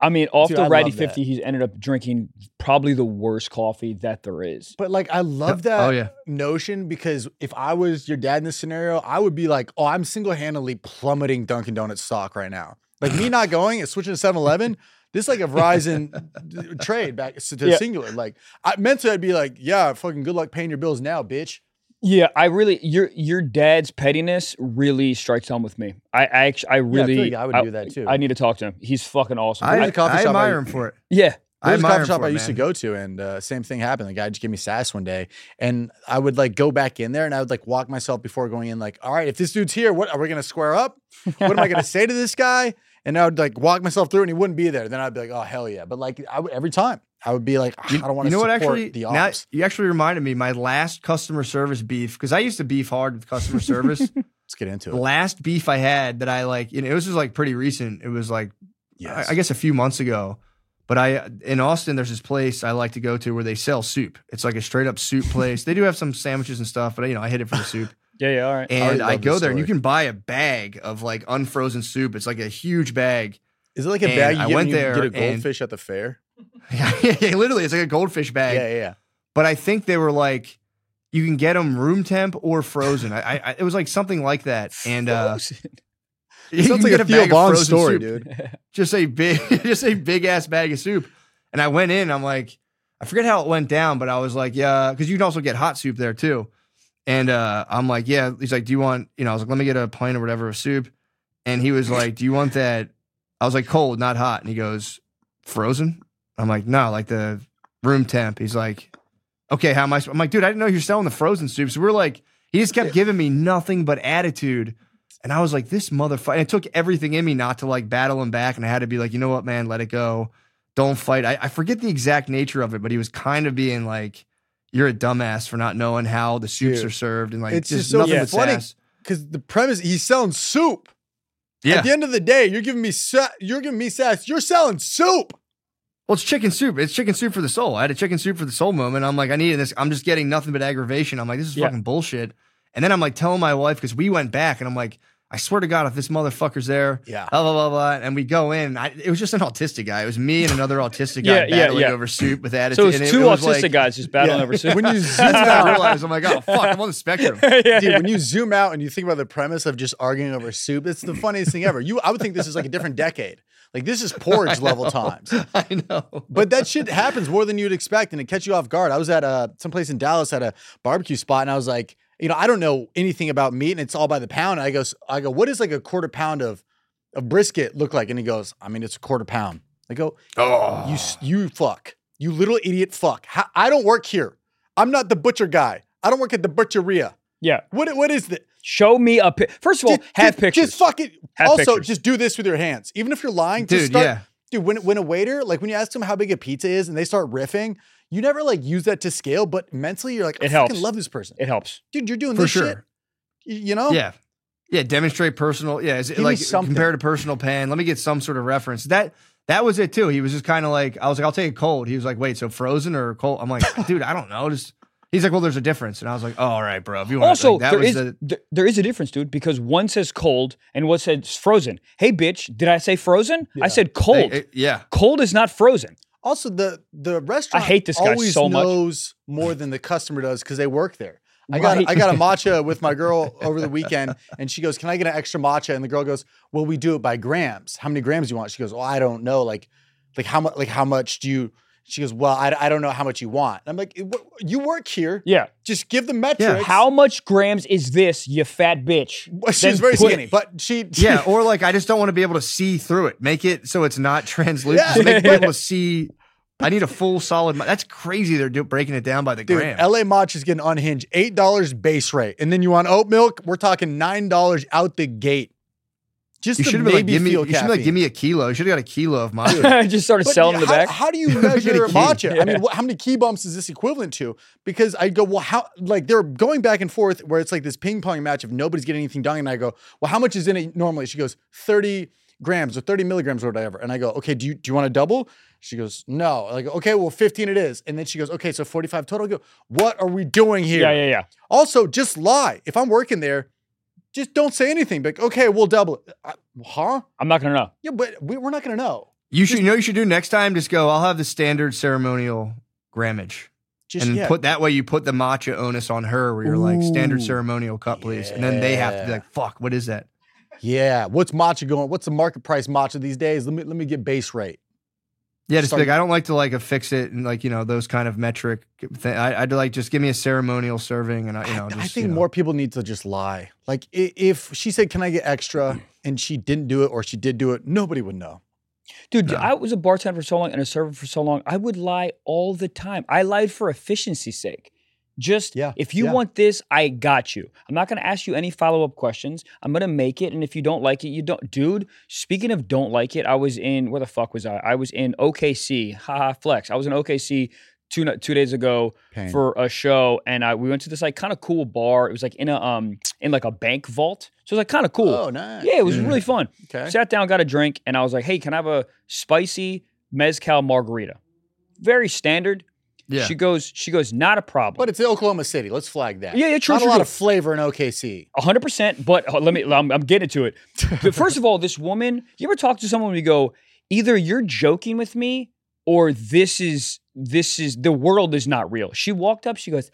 I mean, off Dude, the I Ratty love that. fifty, he's ended up drinking probably the worst coffee that there is. But like, I love that Oh, yeah. notion because if I was your dad in this scenario, I would be like, oh, I'm single-handedly plummeting Dunkin' Donuts stock right now. Like me not going and switching to seven eleven, this is like a Verizon trade back to Yeah. singular. Like I mentally I'd be like, yeah, fucking good luck paying your bills now, bitch. Yeah, I really your your dad's pettiness really strikes home with me. I I actually I really like I would do that too. I need to talk to him. He's fucking awesome. I, There's a coffee I shop admire I- him for it. yeah. I There's a admire coffee him shop for I it, used to man. go to, and uh, same thing happened. The guy just gave me sass one day, and I would like go back in there, and I would like walk myself before going in. Like, all right, if this dude's here, what are we gonna square up? What am I gonna say to this guy? And I would like walk myself through, and he wouldn't be there. Then I'd be like, oh hell yeah! But like, I would every time I would be like, "Ah, You, I don't want you to know support what? Actually, the now ops. you actually reminded me. My last customer service beef, because I used to beef hard with customer service. Let's get into The it. last beef I had that I like, you know, it was just like pretty recent. It was like, Yes. I, I guess a few months ago. But I in Austin, there's this place I like to go to where they sell soup. It's like a straight up soup place. They do have some sandwiches and stuff, but you know, I hit it for the soup. Yeah, yeah, all right. already And I, love go this there, and you story. can buy a bag of like unfrozen soup. It's like a huge bag. Is it like a and bag you I get when went you there get a and- goldfish at the fair? yeah, literally, it's like a goldfish bag. Yeah, yeah, yeah. But I think they were like, you can get them room temp or frozen. I, I it was like something like that. And uh, you Sounds can like get a bag Theo of Vaughn frozen story, soup. dude. Just a big, just a big ass bag of soup. And I went in. I'm like, I forget how it went down, but I was like, yeah, because you can also get hot soup there too. And uh, I'm like, yeah. He's like, do you want? You know, I was like, let me get a pint or whatever of soup. And he was like, do you want that? I was like, cold, not hot. And he goes, frozen. I'm like, no, like the room temp. He's like, okay, how am I? I'm like, dude, I didn't know you're selling the frozen soup. So we're like, he just kept giving me nothing but attitude. And I was like, this motherfucker. It took everything in me not to like battle him back. And I had to be like, you know what, man, let it go. Don't fight. I, I forget the exact nature of it, but he was kind of being like, you're a dumbass for not knowing how the soups Dude, are served. And like, it's just just so nothing but funny. sass. Because the premise, he's selling soup. Yeah. At the end of the day, you're giving me sa- you're giving me sass. You're selling soup. Well, it's chicken soup. It's chicken soup for the soul. I had a chicken soup for the soul moment. I'm like, I needed this. I'm just getting nothing but aggravation. I'm like, this is Yeah. fucking bullshit. And then I'm like telling my wife, because we went back and I'm like, I swear to God, if this motherfucker's there, Yeah. blah, blah, blah, blah. And we go in. I, it was just an autistic guy. It was me and another autistic Yeah, guy yeah, battling yeah. over soup with attitude. So it's And it- two it was autistic like, guys just battling Yeah. over soup. When you zoom That's when I out, realized, I'm like, oh, fuck, I'm on the spectrum. yeah, dude, yeah. when you zoom out and you think about the premise of just arguing over soup, it's the funniest thing ever. You, I would think this is like a different decade. Like this is porridge level times. I know. But that shit happens more than you'd expect, and it catch you off guard. I was at a someplace in Dallas at a barbecue spot, and I was like, you know, I don't know anything about meat, and it's all by the pound. And I go, I go, what does like a quarter pound of of brisket look like? And he goes, I mean, it's a quarter pound. I go, Oh, you s- you fuck, you little idiot fuck. How, I don't work here. I'm not the butcher guy. I don't work at the butcheria. yeah. What what is that? Show me a pic. First of all, Just- have just, pictures. Just fuck it. Have also, pictures. just do this with your hands. Even if you're lying, just dude, start, yeah. Dude, when when a waiter, like when you ask them how big a pizza is and they start riffing, you never like use that to scale, but mentally you're like, I It fucking helps. love this person. It helps. Dude, you're doing For this sure. shit. Y- You know? Yeah. Yeah, demonstrate personal. Yeah, is it Give me like something. compare to personal pain. Let me get some sort of reference. That that was it too. He was just kind of like, I was like, I'll take it cold. He was like, wait, so frozen or cold? I'm like, dude, I don't know. Just he's like, well, there's a difference, and I was like, oh, all right, bro. If you want, Also, like, that there was is the, th- there is a difference, dude, because one says cold and one says frozen. Hey, bitch, did I say frozen? I said cold. eh, eh, yeah. Cold is not frozen. Also, the the restaurant I hate this guy always so much. knows more than the customer does because they work there. I got Right. I got a matcha with my girl over the weekend, and she goes, "Can I get an extra matcha?" And the girl goes, "Well, we do it by grams. How many grams do you want?" She goes, "Well, I don't know. Like, like how much? Like how much do you?" She goes, "Well, I, I don't know how much you want." And I'm like, "What- "You work here. Yeah. Just give the metrics." How much grams is this, you fat bitch? Well, she Then was very put- skinny, but she, Yeah, or like I just don't want to be able to see through it. Make it so it's not translucent. Yeah. Just make me able to see. I need a full solid. That's crazy. They're do, breaking it down by the Dude, gram. L A Matcha is getting unhinged. eight dollars base rate. And then you want oat milk, we're talking nine dollars out the gate. Just you to should maybe have like, give me. feel You should caffeine. like give me a kilo. You should have got a kilo of matcha. I just started But selling in the how, back. How do you Get measure a key. matcha? I mean, Yeah. what, how many key bumps is this equivalent to? Because I go, well, how, like they're going back and forth where it's like this ping pong match if nobody's getting anything done. And I go, well, how much is in it normally? She goes, thirty grams or thirty milligrams or whatever. And I go, okay, do you, do you want a double? She goes, no. I go, okay, well, fifteen it is. And then she goes, okay, so forty-five total. I go, what are we doing here? Yeah, yeah, yeah. Also, just lie. If I'm working there, just don't say anything. Be like, okay, we'll double it. I- huh? I'm not gonna know. Yeah, but we, we're not going to know. You should, you know, what you should do next time. Just go. I'll have the standard ceremonial grammage, Just and yeah. put that way. You put the matcha onus on her, where you're like standard Ooh. ceremonial cup, please, and then they have to be Yeah. like, "Fuck, what is that?" Yeah. What's matcha going? What's the market price matcha these days? Let me let me get base rate. Yeah, just Start- like I don't like to like affix it and like you know those kind of metric. Thing. I, I'd like just give me a ceremonial serving, and I you know. I, Just, I think you know. more people need to just lie. Like i- if she said, "Can I get extra?" and she didn't do it, or she did do it, nobody would know. Dude, No. I was a bartender for so long and a server for so long. I would lie all the time. I lied for efficiency's sake. Just Yeah, if you yeah. want this, I got you. I'm not going to ask you any follow-up questions. I'm going to make it. And if you don't like it, you don't. Dude, speaking of don't like it, I was in, where the fuck was I? I was in O K C. Haha, flex. I was in O K C two, two days ago Pain. for a show. And I, we went to this like kind of cool bar. It was like in a, um, in like a bank vault. So it was like kind of cool. Oh, nice. Yeah, it was Mm. really fun. Okay. Sat down, got a drink, and I was like, hey, can I have a spicy mezcal margarita? Very standard. Yeah. She goes, she goes, not a problem. But it's Oklahoma City. Let's flag that. Yeah, yeah, true, Not true, a lot true. of flavor in O K C. one hundred percent, but uh, let me, I'm, I'm getting to it. But first of all, this woman, you ever talk to someone and you go, either you're joking with me or this is, this is, the world is not real. She walked up, she goes,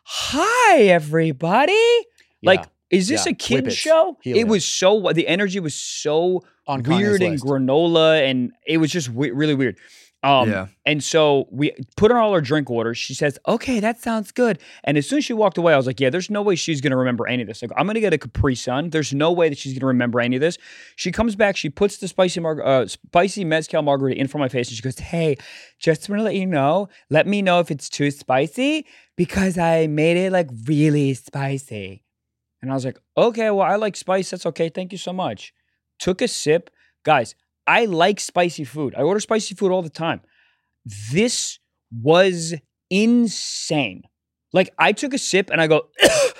hi, everybody. Like, is this yeah. a kid Whippets. show? Helium. It was so, the energy was so On Kanye's weird and list. granola, and it was just we- really weird. Um, Yeah. And so we put on all her drink orders. She says, okay, that sounds good. And as soon as she walked away, I was like, yeah, there's no way she's going to remember any of this. Like, I'm going to get a Capri Sun. There's no way that she's going to remember any of this. She comes back. She puts the spicy mar- uh, spicy mezcal margarita in front of my face. And she goes, hey, just want to let you know, let me know if it's too spicy because I made it like really spicy. And I was like, okay, well, I like spice. That's okay. Thank you so much. Took a sip. Guys, I like spicy food. I order spicy food all the time. This was insane. Like, I took a sip and I go,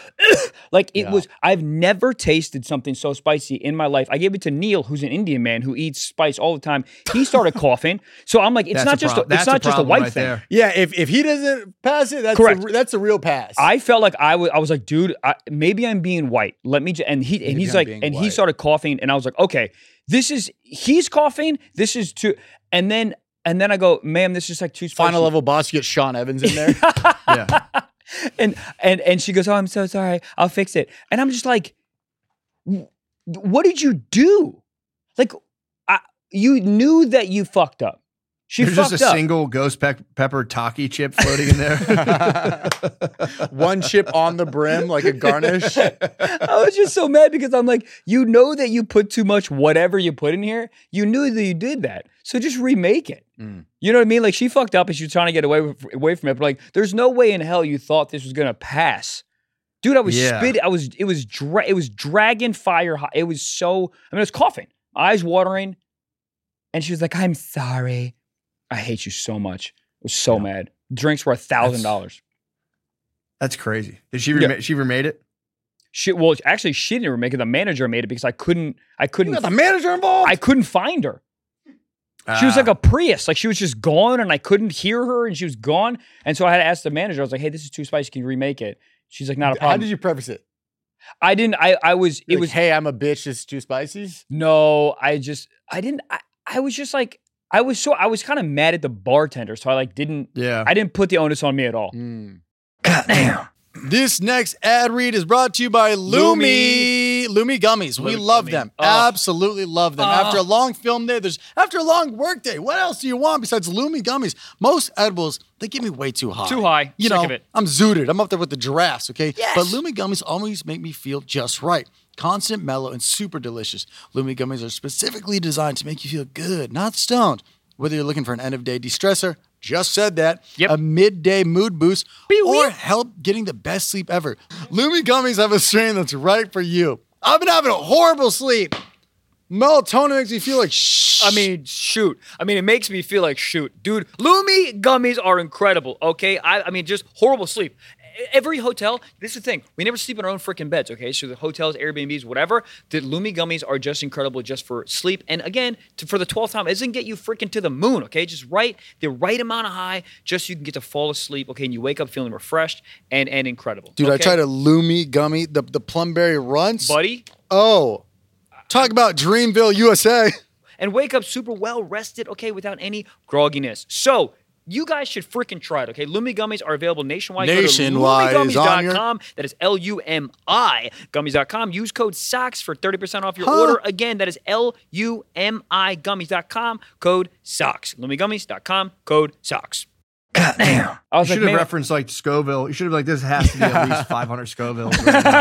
like it Yeah. was, I've never tasted something so spicy in my life. I gave it to Neil, who's an Indian man who eats spice all the time. He started coughing. So I'm like, it's That's not a just, a, prob- it's that's not just a problem white right thing. there. Yeah, if, if he doesn't pass it, that's Correct. A, that's a real pass. I felt like I was, I was like, dude, I, maybe I'm being white. Let me, ju-, and he, and Maybe he's I'm like, being and he white. started coughing, and I was like, okay, this is, he's coughing, this is too, and then, and then I go, ma'am, this is like too spicy. Final level boss, you get Sean Evans in there. Yeah. and and and she goes, oh, I'm so sorry, I'll fix it. And I'm just like, "W- what did you do? Like, I, you knew that you fucked up. She There's fucked just a up. single ghost pe- pepper Taki chip floating in there. One chip on the brim, like a garnish. I was just so mad because I'm like, you know that you put too much whatever you put in here. You knew that you did that. So just remake it. Mm. You know what I mean? Like, she fucked up and she was trying to get away, with, away from it. But like, there's no way in hell you thought this was going to pass. Dude, I was Yeah. spitting. I was, it was, dra- it was dragon fire hot. It was so, I mean, I was coughing, eyes watering. And she was like, I'm sorry. I hate you so much. I was so Yeah. mad. Drinks were a thousand dollars. That's crazy. Did she rema- Yeah. she remade it? She, well, actually, she didn't remake it. The manager made it because I couldn't, I You couldn't, got the manager involved. I couldn't find her. She was Ah. like a Prius. Like, she was just gone and I couldn't hear her and she was gone. And so I had to ask the manager. I was like, hey, this is too spicy. Can you remake it? She's like, not a How problem. did you preface it? I didn't, I, I was, You're it like, was, hey, I'm a bitch. It's too spicy. no, I just, I didn't, I, I was just like, I was so, I was kind of mad at the bartender. So I like didn't, Yeah. I didn't put the onus on me at all. Mm. Goddamn. This next ad read is brought to you by Lumi. Lumi gummies. We Lumi love gummy. them. Oh. Absolutely love them. Oh. After a long film day, there's after a long work day. What else do you want besides Lumi gummies? Most edibles, they get me way too high. Too high. You Sick know, of it. I'm zooted. I'm up there with the giraffes, okay? Yes. But Lumi gummies always make me feel just right. Constant, mellow, and super delicious. Lumi gummies are specifically designed to make you feel good, not stoned. Whether you're looking for an end-of-day de-stressor, just said that, Yep. a midday mood boost, Beep, or beep. help getting the best sleep ever. Lumi gummies have a strain that's right for you. I've been having a horrible sleep. Melatonin makes me feel like shh. I mean, shoot. I mean, it makes me feel like shoot. Dude, Lumi gummies are incredible, okay? I, I mean, just horrible sleep. E- Every hotel, this is the thing. We never sleep in our own freaking beds, okay? So the hotels, Airbnbs, whatever, the Lumi gummies are just incredible just for sleep. And again, to, for the twelfth time, it doesn't get you freaking to the moon, okay? Just right, the right amount of high, just so you can get to fall asleep, okay? And you wake up feeling refreshed and, and incredible. Dude, I okay? tried a Lumi gummy, the, the Plumberry Runts. Buddy, Oh, talk about Dreamville, U S A. and wake up super well rested, okay, without any grogginess. So, you guys should freaking try it, okay? Lumi gummies are available nationwide. Nationwide Go to is on lumigummies your- dot com. That is L U M I, gummies dot com. Use code S O X for thirty percent off your Huh? order. Again, that is L U M I, gummies dot com, code S O X. lumigummies dot com, code S O X. I You was should like, have man, referenced like Scoville. You should have been like, this has to be at least five hundred Scoville.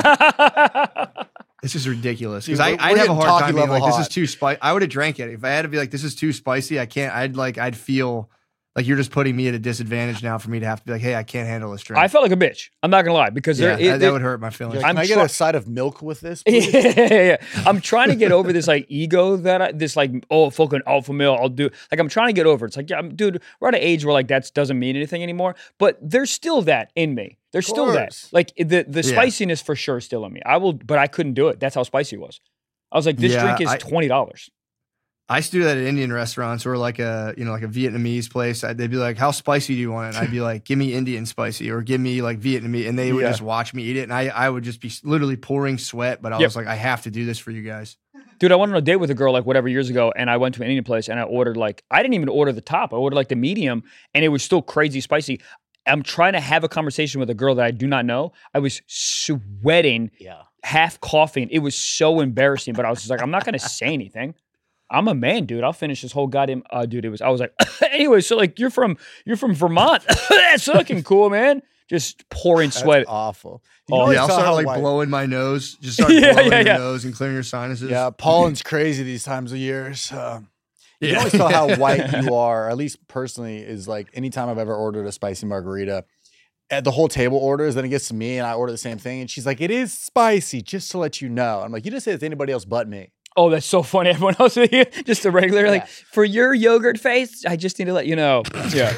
Right? This is ridiculous. Because Dude, I, we're- I'd we're have a getting hard talkie time being level like, this is hot. too spicy. I would have drank it. If I had to be like, this is too spicy, I can't. I'd like, I'd feel like you're just putting me at a disadvantage now for me to have to be like, hey, I can't handle this drink. I felt like a bitch. I'm not gonna lie because yeah, there, it, that, that it- would hurt my feelings. Like, I'm can I get try- a side of milk with this? please? yeah, yeah, yeah. I'm trying to get over this like ego that I, this like oh fucking alpha male I'll do like I'm trying to get over it. It's like yeah, I'm, dude, we're at an age where like that doesn't mean anything anymore. But there's still that in me. There's still that course. like the the Yeah. spiciness for sure still in me. I will, but I couldn't do it. That's how spicy it was. I was like, this Yeah, drink is I- twenty dollars. I used to do that at Indian restaurants or like a, you know, like a Vietnamese place. I, they'd be like, how spicy do you want it? And I'd be like, give me Indian spicy or give me like Vietnamese. And they would Yeah. just watch me eat it. And I, I would just be literally pouring sweat. But I Yep. was like, I have to do this for you guys. Dude, I went on a date with a girl like whatever years ago, and I went to an Indian place and I ordered like I didn't even order the top. I ordered like the medium, and it was still crazy spicy. I'm trying to have a conversation with a girl that I do not know. I was sweating, Yeah. half coughing. It was so embarrassing, but I was just like, I'm not gonna say anything. I'm a man, dude. I'll finish this whole goddamn. Uh, dude, it was. I was like, anyway. So like, you're from you're from Vermont. That's fucking cool, man. Just pouring That's sweat. awful. Oh, always Yeah, I'll tell start how like white- blowing my nose. Just start Yeah, blowing yeah, your yeah. nose and clearing your sinuses. Yeah, pollen's crazy these times of years. Uh, you Yeah. can always tell how white you are, at least personally, is like anytime I've ever ordered a spicy margarita, at the whole table orders, then it gets to me and I order the same thing. And she's like, it is spicy, just to let you know. I'm like, you just say it's anybody else but me. Oh, that's so funny. Everyone else with you, just a regular like Yeah. for your yogurt face. I just need to let you know. Yeah.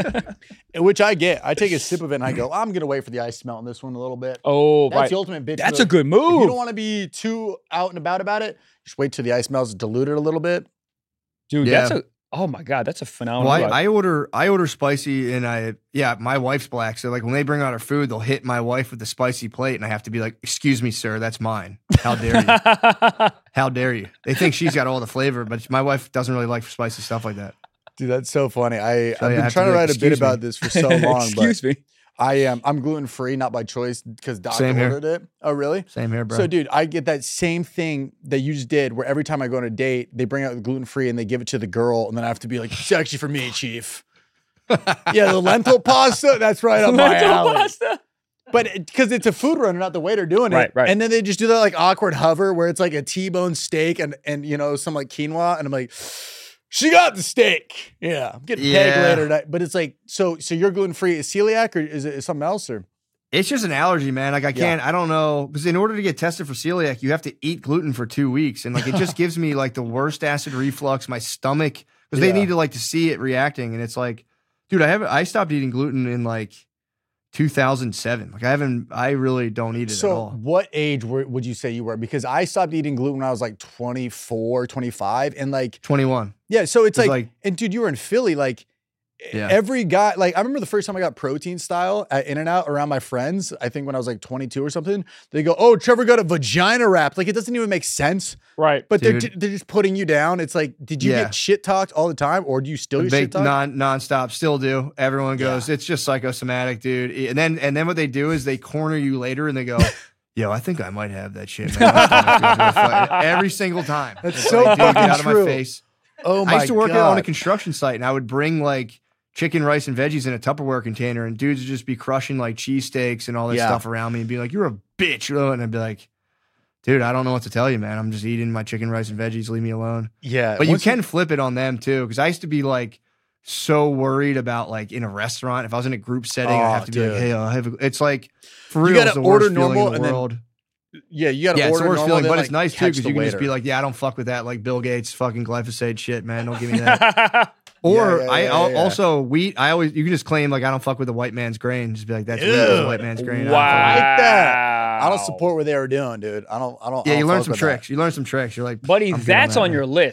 Which I get. I take a sip of it and I go, I'm going to wait for the ice to melt in this one a little bit. Oh, That's right. the ultimate bitch. That's a move. good If you move. don't want to be too out and about about it, just wait till the ice melts, dilute it a little bit. Dude, Yeah. that's a oh my god, that's a phenomenal. Well, I, vibe. I order I order spicy and I yeah, my wife's black. So like when they bring out her food, they'll hit my wife with the spicy plate and I have to be like, excuse me, sir, that's mine. How dare you? How dare you? They think she's got all the flavor, but my wife doesn't really like spicy stuff like that. Dude, that's so funny. I, So, yeah, I've I been have to trying be to like, write a bit "Excuse me." about this for so long, but Excuse me. I am I'm gluten free, not by choice, because doctor Same here. ordered it. Oh, really? Same here, bro. So, dude, I get that same thing that you just did, where every time I go on a date, they bring out the gluten free and they give it to the girl, and then I have to be like, "It's actually for me, chief." Yeah, the lentil pasta. That's right up my Lentil alley. pasta. But because it's a food runner, not the waiter doing it. Right, right. And then they just do that like awkward hover where it's like a T-bone steak and and you know some like quinoa, and I'm like, she got the steak. Yeah, I'm getting pegged Yeah. later tonight. But it's like, so so you're gluten free. Is celiac or is it is something else or? It's just an allergy, man. Like I can't, I don't know, because in order to get tested for celiac, you have to eat gluten for two weeks, and like it just gives me like the worst acid reflux. My stomach, because Yeah. they need to like to see it reacting, and it's like, dude, I haven't. I stopped eating gluten in like two thousand seven. Like I haven't. I really don't eat it at So all. what age were, would you say you were? Because I stopped eating gluten when I was like twenty-four, twenty-five. And like, twenty-one. yeah, so it's It's like, like- and dude, you were in Philly. Like Yeah. every guy, like I remember the first time I got protein style at In-N-Out around my friends, I think when I was like twenty-two or something, they go, oh, Trevor got a vagina wrap. Like it doesn't even make sense, Right. but they're, Dude. they're just putting you down. It's like, did you Yeah. get shit talked all the time or do you still get shit Big talked? non nonstop, still do. Everyone goes, Yeah. it's just psychosomatic, dude. And then and then what they do is they corner you later and they go, yo, I think I might have that shit, man. My stomach feels real funny." Every single time. That's It's so like, dude, fucking get out of true. my face. Oh my I used to work God. on a construction site and I would bring like chicken, rice, and veggies in a Tupperware container, and dudes would just be crushing like cheesesteaks and all this Yeah. stuff around me and be like, you're a bitch. And I'd be like, dude, I don't know what to tell you, man. I'm just eating my chicken, rice, and veggies. Leave me alone. Yeah. But you once can flip it on them too, because I used to be like so worried about like in a restaurant. If I was in a group setting, I Oh, have to be dude. like, hey, I have a, it's like for You real, gotta it's the worst order feeling normal in the and then world. Yeah, you got to Yeah, it's order the worst normal, feeling, then, but like, it's nice too catch because the you can just be waiter. like, yeah, I don't fuck with that, like Bill Gates fucking glyphosate shit, man. Don't give me that. Or Yeah, yeah, I yeah, I'll- yeah. also wheat. I always you can just claim like I don't fuck with the white man's grain. Just be like that's wheat, Ew. that's a white man's grain. I don't fuck Wow. with it. like that. I don't support what they were doing, dude. I don't. I don't. Yeah, I you don't learn fuck some with that. tricks. You learn some tricks. You're like, Buddy, I'm good that's that, on man. your list.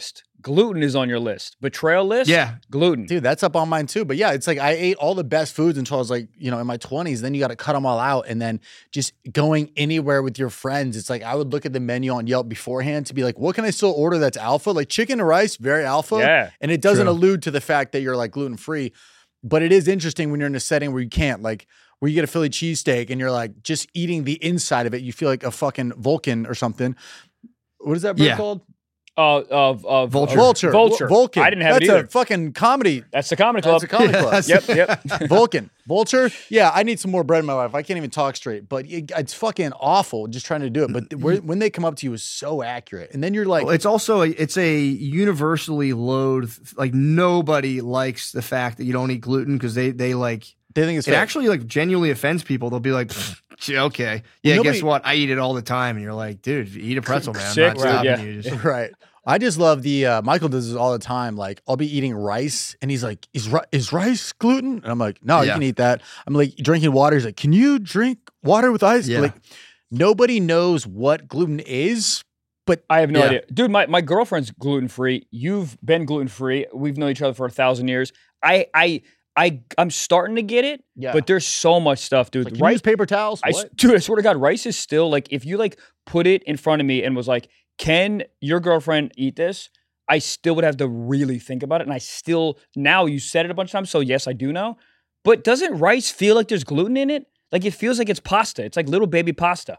gluten is on your list. Betrayal list? Yeah. Gluten. Dude, that's up on mine too. But yeah, it's like I ate all the best foods until I was like, you know, in my twenties. Then you got to cut them all out. And then just going anywhere with your friends, it's like I would look at the menu on Yelp beforehand to be like, what can I still order that's alpha? Like chicken and rice, very alpha. Yeah. And it doesn't True. allude to the fact that you're like gluten free. But it is interesting when you're in a setting where you can't, like, where you get a Philly cheesesteak and you're like just eating the inside of it. You feel like a fucking Vulcan or something. What is that bird Yeah. called? Uh, of of Vulture. Vulture. Vulture. Vul- Vulcan. I didn't have That's it either. a fucking comedy. That's the comedy club. That's a comedy Yeah, club. that's- Yep, yep. Vulcan. Vulture. Yeah, I need some more bread in my life. I can't even talk straight, but it, it's fucking awful just trying to do it. But where, when they come up to you, is so accurate, and then you're like, Well, it's also a, it's a universally loathed, like nobody likes the fact that you don't eat gluten because they they like they think it's it fake. actually like genuinely offends people. They'll be like, "Pfft, okay, yeah, nobody- guess what? I eat it all the time, and you're like, dude, eat a pretzel, man. I'm Sick, not right, stopping yeah. you. Just- Right. I just love the uh, Michael does this all the time. Like I'll be eating rice, and he's like, "Is ri- is rice gluten?" And I'm like, "No, you Yeah. can eat that." I'm like drinking water. He's like, "Can you drink water with ice?" Yeah. Like nobody knows what gluten is. I have no Yeah. idea. Dude, my, my girlfriend's gluten free. You've been gluten free. We've known each other for a thousand years. I I I I'm starting to get it, Yeah. but there's so much stuff, dude. Like, can you Rice, use paper towels? I, s- What? dude, I swear to God, rice is still like if you like put it in front of me and was like, "Can your girlfriend eat this?" I still would have to really think about it. And I still now you said it a bunch of times, so yes, I do know. But doesn't rice feel like there's gluten in it? Like it feels like it's pasta. It's like little baby pasta.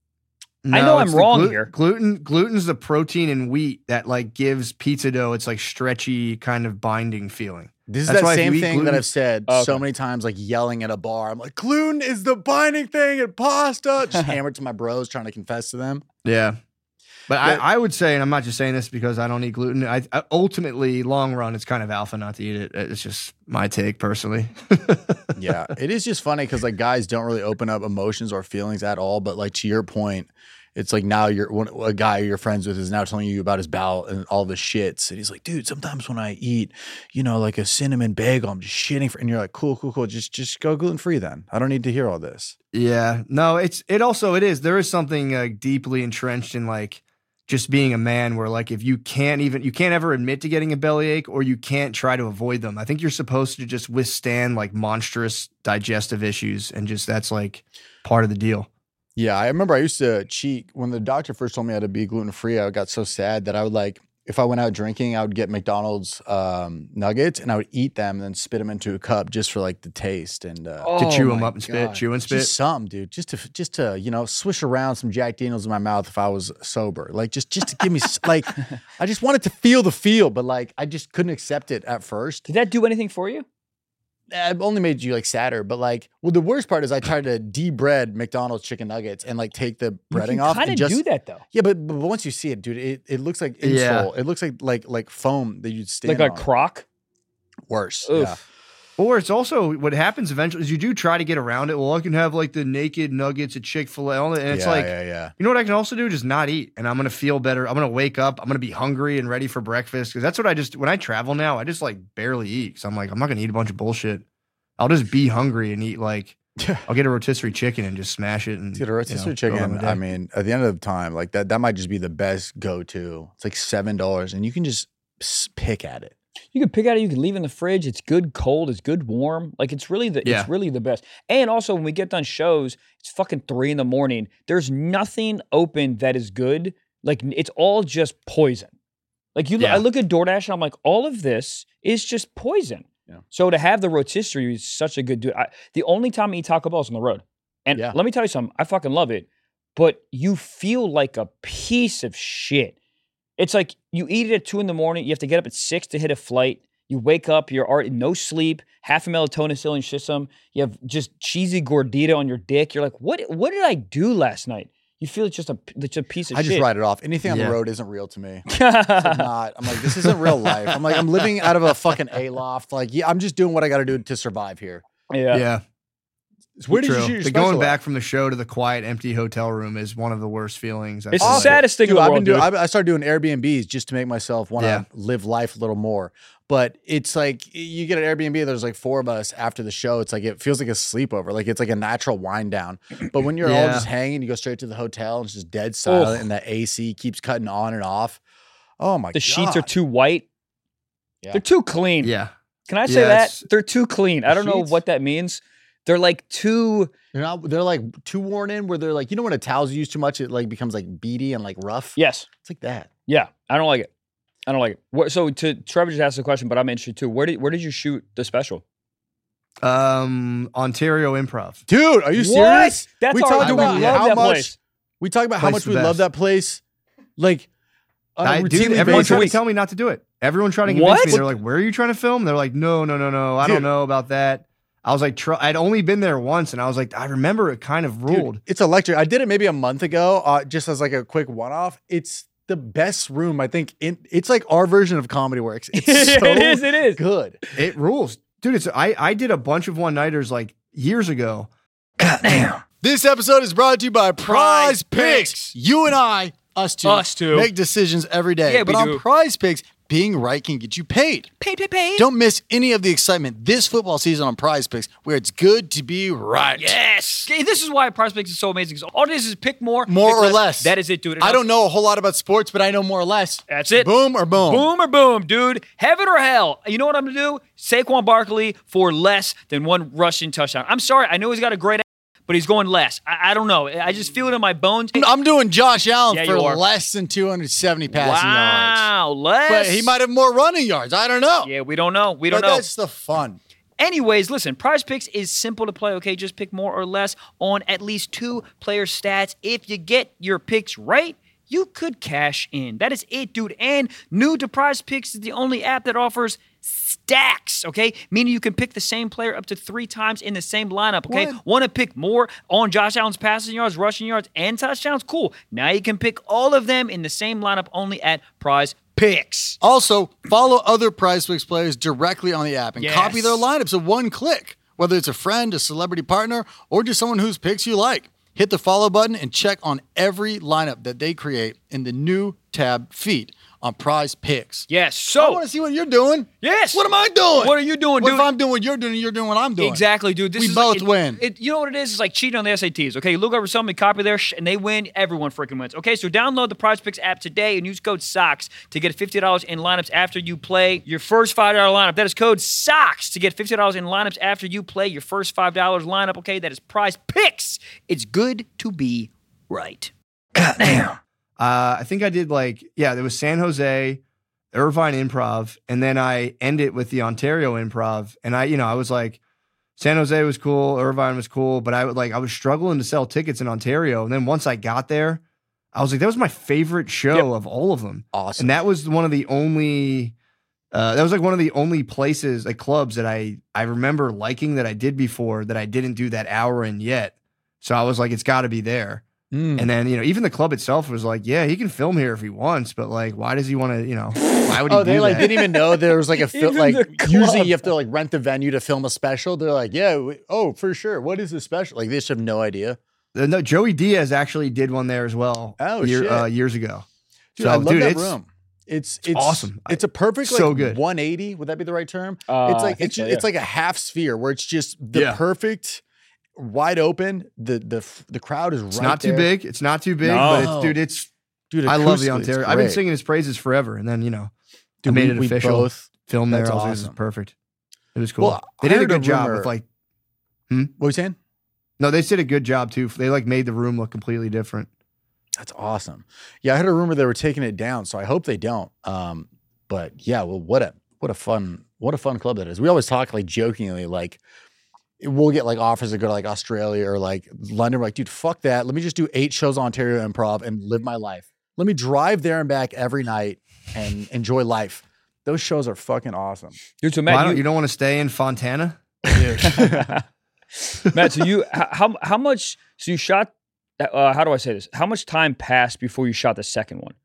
I know I'm it's the wrong glu- here. Gluten, gluten's the protein in wheat that like gives pizza dough its like stretchy kind of binding feeling. This is That's that why if same you eat thing that gluten- I've said Oh, so okay. many times, like yelling at a bar. I'm like, gluten is the binding thing in pasta. Just hammer it to my bros, trying to confess to them. Yeah. But Yeah. I, I would say, and I'm not just saying this because I don't eat gluten. I, I ultimately, long run, it's kind of alpha not to eat it. It's just my take personally. Yeah, it is just funny because like guys don't really open up emotions or feelings at all. But like to your point, it's like now you're one a guy you're friends with is now telling you about his bowel and all the shits, and he's like, dude, sometimes when I eat, you know, like a cinnamon bagel, I'm just shitting for, and you're like, cool, cool, cool, just just go gluten free then. I don't need to hear all this. Yeah, no, it's it also it is there is something uh, deeply entrenched in like just being a man where like if you can't even you can't ever admit to getting a bellyache or you can't try to avoid them. I think you're supposed to just withstand like monstrous digestive issues and just that's like part of the deal. Yeah, I remember I used to cheat when the doctor first told me I had to be gluten free. I got so sad that I would like, if I went out drinking, I would get McDonald's um, nuggets and I would eat them and then spit them into a cup just for like the taste and uh, To chew Oh them my up and spit, God. chew and spit. just some, dude, just to just to you know swish around some Jack Daniels in my mouth if I was sober, like just just to give me s- like I just wanted to feel the feel, but like I just couldn't accept it at first. Did that do anything for you? It only made you like sadder, but like, well, the worst part is I tried to de-bread McDonald's chicken nuggets and like take the You breading can off. kind and of just, do that though. Yeah, but, but once you see it, dude, it, it looks like Yeah. insole. It looks like like like foam that you'd stand Like a on. crock. Worse. Oof. Yeah. Or it's also what happens eventually is you do try to get around it. Well, I can have like the naked nuggets at Chick-fil-A, and it's yeah, like, yeah, yeah. you know what I can also do? Just not eat. And I'm going to feel better. I'm going to wake up. I'm going to be hungry and ready for breakfast. Cause that's what I just, when I travel now, I just like barely eat. Cause I'm like, I'm not going to eat a bunch of bullshit. I'll just be hungry and eat like, I'll get a rotisserie chicken and just smash it. And Dude, a rotisserie you know, go on chicken, my day. I mean, at the end of the time, like that, that might just be the best go-to. It's like seven dollars and you can just s- pick at it. You can pick out it. You can leave it in the fridge. It's good cold. It's good warm. Like it's really the Yeah. it's really the best. And also when we get done shows, it's fucking three in the morning. There's nothing open that is good. Like it's all just poison. Like you, Yeah. I look at DoorDash and I'm like, all of this is just poison. Yeah. So to have the rotisserie is such a good dude. I, the only time I eat Taco Bell is on the road. And Yeah. let me tell you something. I fucking love it. But you feel like a piece of shit. It's like you eat it at two in the morning. You have to get up at six to hit a flight. You wake up, you're already no sleep, half a melatonin still in your system. You have just cheesy gordita on your dick. You're like, what? What did I do last night? You feel it's just a, it's a piece of I shit. just write it off. Anything on Yeah. the road isn't real to me. It's like not. I'm like, this isn't real life. I'm like, I'm living out of a fucking A-loft. Like, yeah, I'm just doing what I got to do to survive here. yeah. yeah. So where did True. you shoot your The special going at? back from the show to the quiet, empty hotel room is one of the worst feelings. I It's feel the like. saddest thing Dude, in the I've world, been doing, dude. I I started doing Airbnbs just to make myself want to Yeah. live life a little more. But it's like you get an Airbnb, there's like four of us after the show. It's like it feels like a sleepover. Like it's like a natural wind down. But when you're all Yeah. just hanging, you go straight to the hotel and it's just dead silent and the A C keeps cutting on and off. Oh my The god. sheets are too white. Yeah. They're too clean. Yeah. Can I say Yeah, that? it's- They're too clean. I don't know sheets? what that means. They're like too. They're not. They're like too worn in. Where they're like, you know, when a towel's used too much, it like becomes like beady and like rough. Yes. It's like that. Yeah. I don't like it. I don't like it. What, so to Trevor just asked the question, but I'm interested too. Where did where did you shoot the special? Um, Ontario Improv. Dude, are you What? serious? That's we our- talked I about would love how that much. place. We talked about how Place much the we love best. that place. Like, on a I, dude, routinely everyone basis. tried to tell me not to do it. Everyone tried to convince What? me. They're like, "Where are you trying to film?" They're like, "No, no, no, no. I Dude. don't know about that." I was like, tr- I'd only been there once, and I was like, I remember it kind of ruled. Dude, it's electric. I did it maybe a month ago, uh, just as like a quick one-off. It's the best room, I think. In, it's like our version of Comedy Works. It's so it is. It is. good. It rules, dude. It's I I did a bunch of one nighters like years ago. This episode is brought to you by Prize Prize Picks. Picks. You and I, us two, Us two. make decisions every day. Yeah, but we on do. Prize Picks, being right can get you paid. Pay, pay, pay. Don't miss any of the excitement this football season on Prize Picks, where it's good to be right. Yes. Okay, this is why Prize Picks is so amazing. 'Cause all it is is pick more, More pick or less. That is it, dude. I don't know a whole lot about sports, but I know more or less. That's it. Boom or boom. Boom or boom, dude. Heaven or hell. You know what I'm going to do? Saquon Barkley for less than one rushing touchdown. I'm sorry. I know he's got a great but he's going less. I, I don't know. I just feel it in my bones. I'm doing Josh Allen Yeah, for you are. less than two hundred seventy passing yards. Wow, less. But he might have more running yards. I don't know. Yeah, we don't know. We don't but know. that's the fun. Anyways, listen, Prize Picks is simple to play, okay? Just pick more or less on at least two player stats. If you get your picks right, you could cash in. That is it, dude. And new to Prize Picks is the only app that offers stacks, okay? Meaning you can pick the same player up to three times in the same lineup, okay? What? Want to pick more on Josh Allen's passing yards, rushing yards, and touchdowns? Cool. Now you can pick all of them in the same lineup only at Prize Picks. Also, follow other Prize Picks players directly on the app and Yes. copy their lineups at one click, whether it's a friend, a celebrity partner, or just someone whose picks you like. Hit the follow button and check on every lineup that they create in the new tab feed on Prize Picks. Yes, I so... want to see what you're doing. Yes. What am I doing? What are you doing, What dude? if I'm doing what you're doing and you're doing what I'm doing? Exactly, dude. This We is both like, it- win. It, you know what it is? It's like cheating on the S A Ts. Okay, you look over somebody, copy their sh- and they win. Everyone freaking wins. Okay, so download the Prize Picks app today and use code SOCKS to get fifty dollars in lineups after you play your first five dollar lineup. That is code SOCKS to get fifty dollars in lineups after you play your first five dollar lineup. Okay, that is Prize Picks. It's good to be right. Uh, I think I did like, yeah, there was San Jose, Irvine Improv, and then I end it with the Ontario Improv. And I, you know, I was like, San Jose was cool, Irvine was cool, but I would like, I was struggling to sell tickets in Ontario. And then once I got there, I was like, that was my favorite show of all of them. Awesome. And that was one of the only, uh, that was like one of the only places, like clubs that I, I remember liking that I did before that I didn't do that hour in yet. So I was like, it's got to be there. Mm. And then, you know, even the club itself was like, yeah, he can film here if he wants, but like, why does he want to, you know, why would he Oh, do they like that? didn't even know there was like a film. Even Like the club. usually you have to like rent the venue to film a special. They're like, yeah, we, oh for sure. What is the special? Like they should have no idea. Uh, no, Joey Diaz actually did one there as well. Oh, year, shit. Uh, years ago. Dude, So, I love dude, that it's- room. It's it's awesome. It's a perfect like So good. one eighty. Would that be the right term? Uh, it's I like think it's so, just, yeah. it's like a half sphere where it's just the Yeah. perfect wide open. The the the crowd is It's right not too there. big. It's not too big, No. but it's, dude, it's, Dude, I love the acoustically, it's Ontario. I've been great. singing his praises forever. And then, you know, Dude, I made we- it we official. both- Film there. that's I was like, this is awesome. perfect. It was cool. Well, they I did a heard a good job rumor- with like, What were you saying? no, they did a good job too. They like made the room look completely different. That's awesome. Yeah, I heard a rumor they were taking it down, so I hope they don't. Um, but yeah, well, what a what a fun what a fun club that is. We always talk like jokingly, like we'll get like offers to go to like Australia or like London. We're like, dude, fuck that. Let me just do eight shows on Ontario Improv and live my life. Let me drive there and back every night and enjoy life. Those shows are fucking awesome. Dude, so Why Matt, don't, you, you don't want to stay in Fontana? Matt, so you h- how how much? So you shot. Uh, how do I say this? How much time passed before you shot the second one?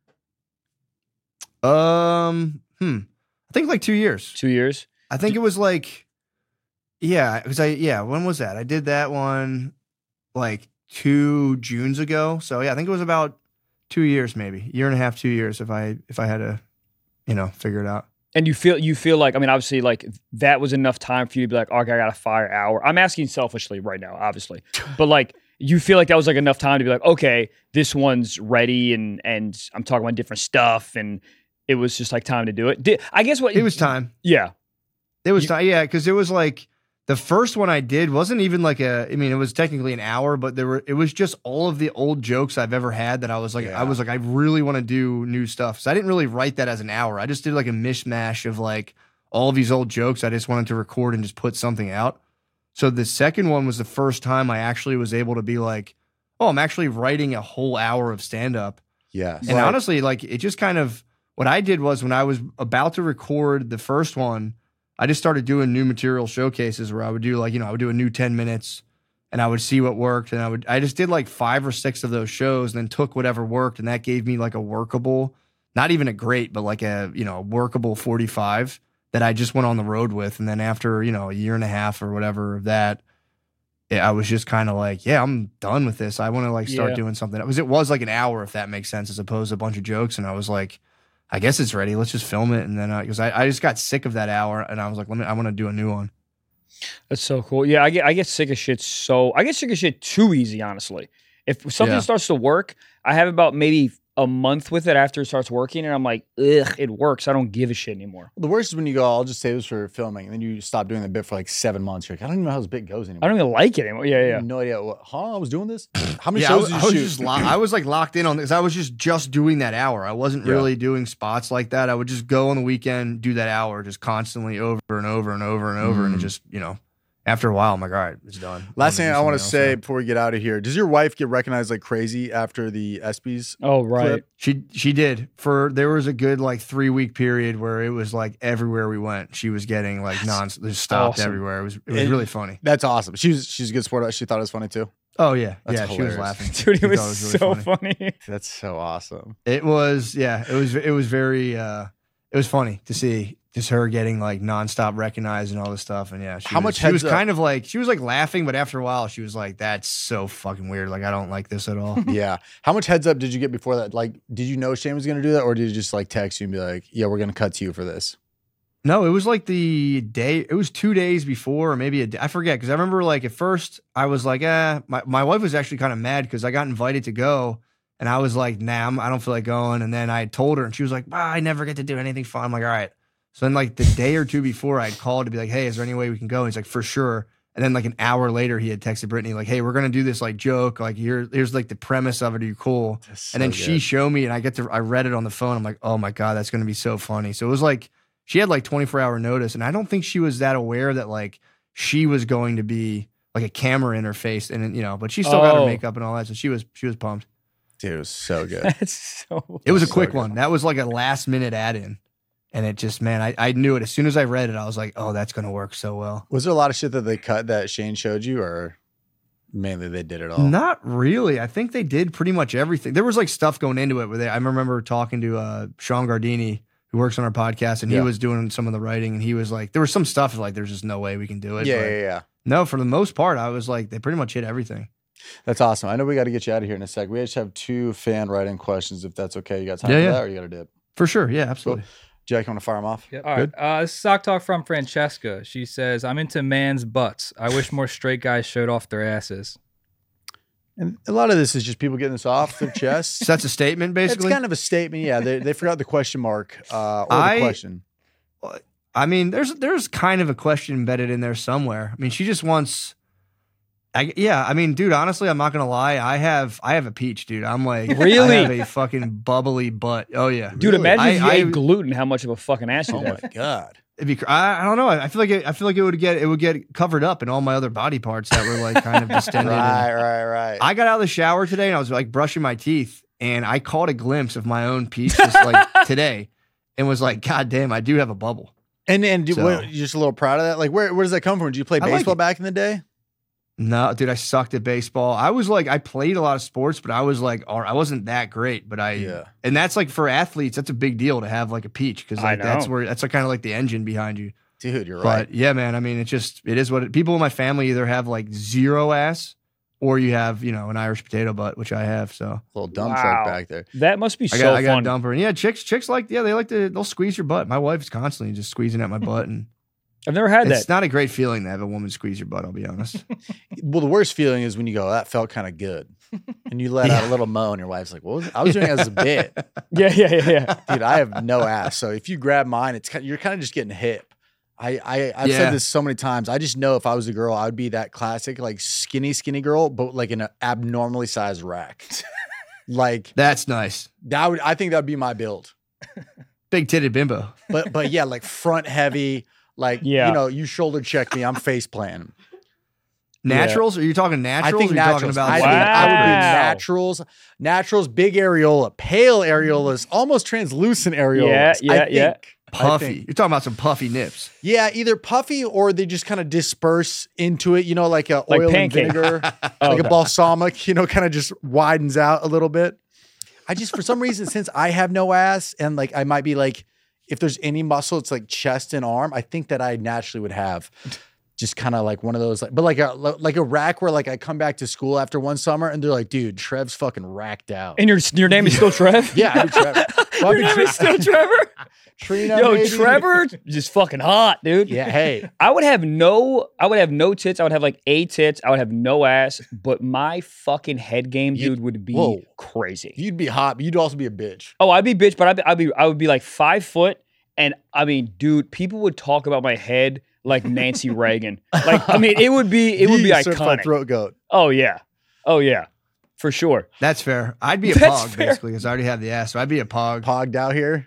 Um, hmm. I think like two years. Two years. I think it was like, yeah, because I, yeah, when was that? I did that one like two Junes ago. So yeah, I think it was about two years, maybe year and a half, two years. If I, if I had to, you know, figure it out. And you feel you feel like I mean, obviously, like that was enough time for you to be like, okay, I got a fire hour. I'm asking selfishly right now, obviously, but like you feel like that was like enough time to be like, okay, this one's ready, and and I'm talking about different stuff, and it was just like time to do it. Did, I guess what It was time. Yeah. It was You- time. Yeah, because it was like the first one I did wasn't even like a. I mean, it was technically an hour, but there were. It was just all of the old jokes I've ever had that I was like, Yeah. I was like, I really want to do new stuff. So I didn't really write that as an hour. I just did like a mishmash of like all of these old jokes. I just wanted to record and just put something out. So the second one was the first time I actually was able to be like, oh, I'm actually writing a whole hour of stand up. Yes. And honestly, like it just kind of what I did was when I was about to record the first one, I just started doing new material showcases where I would do like, you know, I would do a new ten minutes and I would see what worked. And I would, I just did like five or six of those shows and then took whatever worked. And that gave me like a workable, not even a great, but like a, you know, workable forty-five that I just went on the road with. And then after, you know, a year and a half or whatever of that, I was just kind of like, yeah, I'm done with this. I want to like start Yeah. doing something. It was, it was like an hour, if that makes sense, as opposed to a bunch of jokes. And I was like, I guess it's ready. Let's just film it. And then, because I, I just got sick of that hour and I was like, let me, I want to do a new one. That's so cool. Yeah, I get I get sick of shit so I get sick of shit too easy, honestly. If something Yeah. starts to work, I have about maybe a month with it after it starts working, and I'm like, ugh, it works. I don't give a shit anymore. The worst is when you go, I'll just save this for filming, and then you stop doing the bit for like seven months. You're like, I don't even know how this bit goes anymore. I don't even like it anymore. Yeah, I yeah. have no idea. What, huh? I was doing this? How many Yeah, I, shows was- did I you was shoot? just lo- I was like locked in on this. I was just just doing that hour. I wasn't Yeah. really doing spots like that. I would just go on the weekend, do that hour, just constantly over and over and over and over, and it Mm. just, you know, after a while, I'm like, all right, it's done. Last I'm thing gonna I do want to something else say now. before we get out of here: does your wife get recognized like crazy after the ESPYs? Oh, right. Clip. She she did for there was a good like three week period where it was like everywhere we went, she was getting like non just stopped awesome. everywhere. It was it was And- really funny. That's awesome. She was she's a good sport. She thought it was funny too. Oh yeah, That's yeah, she hilarious. was laughing. Dude, She it was, thought really so funny. That's so awesome. It was, yeah, it was, it was very, uh, it was funny to see just her getting like nonstop recognized and all this stuff. And yeah, she How was, much she was heads up- kind of like, she was like laughing, but after a while she was like, that's so fucking weird. Like, I don't like this at all. Yeah. How much heads up did you get before that? Like, did you know Shane was going to do that, or did you just like text you and be like, "Yeah, we're going to cut to you for this"? No, it was like the day, it was two days before, or maybe a day, I forget. Cause I remember like at first I was like, eh, my, my wife was actually kind of mad because I got invited to go. And I was like, nah, I'm, I don't feel like going. And then I told her and she was like, wow, I never get to do anything fun. I'm like, all right. So then like the day or two before I'd called to be like, hey, is there any way we can go? And he's like, for sure. And then like an hour later he had texted Brittany like, hey, we're going to do this like joke. Like here, here's like the premise of it. Are you cool? That's And then so she good. showed me and I get to, I read it on the phone. I'm like, oh my God, that's going to be so funny. So it was like, she had like twenty-four hour notice. And I don't think she was that aware that like she was going to be like a camera in her face. And, you know, but she still got her Oh. makeup and all that. So she was, she was pumped. Dude, it was so good. That's so It was a So quick good. one. That was like a last minute add in. And it just, man, I, I knew it. As soon as I read it, I was like, oh, that's going to work so well. Was there a lot of shit that they cut that Shane showed you, or mainly they did it all? Not really. I think they did pretty much everything. There was like stuff going into it where they, I remember talking to uh, Sean Gardini, who works on our podcast, and Yeah. he was doing some of the writing. And he was like, there was some stuff like, there's just no way we can do it. Yeah, but yeah, yeah. no, for the most part, I was like, they pretty much hit everything. That's awesome. I know we got to get you out of here in a sec. We just have two fan writing questions, if that's okay. You got time Yeah, for yeah. that, or you got to dip? For sure. Yeah, absolutely. Jack, you want to fire them off? Yep. All right. Uh, this is Sock Talk from Francesca. She says, I'm into man's butts. I wish more straight guys showed off their asses. And a lot of this is just people getting this off their chest. So that's a statement, basically. It's kind of a statement. Yeah, they, they forgot the question mark uh, or the I- question. I mean, there's there's kind of a question embedded in there somewhere. I mean, she just wants. I, yeah, I mean, dude, honestly, I'm not gonna lie. I have I have a peach, dude. I'm like, Really? I have a fucking bubbly butt. Oh yeah, Dude, Really? imagine if you I- ate I- gluten, how much of a fucking ass you'd Oh have. my god. It'd be, cr- I, I don't know. I feel like it, I feel like it would get it would get covered up in all my other body parts that were like kind of distended. and- Right, right, right. I got out of the shower today and I was like brushing my teeth and I caught a glimpse of my own peach just like today, and was like, God damn, I do have a bubble. and and do, So- what, you're just a little proud of that. Like, where where does that come from? Did you play I like baseball it. back in the day? No, dude, I sucked at baseball. I was like, I played a lot of sports, but I was like, all right, I wasn't that great. But I, Yeah. and that's like for athletes, that's a big deal to have like a peach because I like that's know. where that's like, kind of like the engine behind you. Dude, you're But right. yeah, man, I mean, it's just it is what it, people in my family either have like zero ass or you have you know an Irish potato butt, which I have. So Little dump Wow. truck back there. That must be I so got I got fun. a dumper, and yeah, chicks chicks like yeah they like to they'll squeeze your butt. My wife is constantly just squeezing at my butt, and I've never had It's that. not a great feeling to have a woman squeeze your butt. I'll be honest. Well, the worst feeling is when you go, that felt kind of good. And you let out a little moan. Your wife's like, what was it? I was doing it as a bit. Yeah, yeah, yeah, yeah. Dude, I have no ass. So if you grab mine, it's kind you're kind of just getting hip. I, I I've Yeah. said this so many times. I just know if I was a girl, I would be that classic, like skinny, skinny girl, but like in an abnormally sized rack. Like That's nice. that would I think that would be my build. Big titted bimbo. But but yeah, like front heavy, like Yeah. you know, you shoulder check me, I'm face planting. Naturals? Are you talking I naturals? think or are you talking naturals. about I like- think I would be Wow. naturals. Naturals, big areola, pale areolas, almost translucent areolas. Yeah, yeah, I think. yeah. I puffy? think. You're talking about some puffy nips. Yeah, either puffy or they just kind of disperse into it, you know, like a Like oil and pancake. vinegar, Oh, like okay. a balsamic, you know, kind of just widens out a little bit. I just, for some reason, since I have no ass and like I might be like, if there's any muscle, it's like chest and arm. I think that I naturally would have just kind of like one of those, like, but like a like a rack where like I come back to school after one summer and they're like, dude, Trev's fucking racked out. And your your name is still Trev? Yeah, I'd be Trevor. Well, I'd Your be name Tre- is still Trevor? Trina, Yo, maybe. Trevor, just fucking hot, dude. Yeah, hey, I would have no, I would have no tits. I would have like a tits. I would have no ass, but my fucking head game, You- dude, would be whoa. crazy. you'd be hot, but you'd also be a bitch. Oh, I'd be bitch, but I'd be, I'd be, I would be like five foot, and I mean, dude, people would talk about my head like Nancy Reagan. Like, I mean, it would be, it would be The certified iconic. throat goat. Oh yeah, oh yeah, for sure. That's fair. I'd be a That's pog fair. basically because I already have the ass. So I'd be a pog. Pogged out here.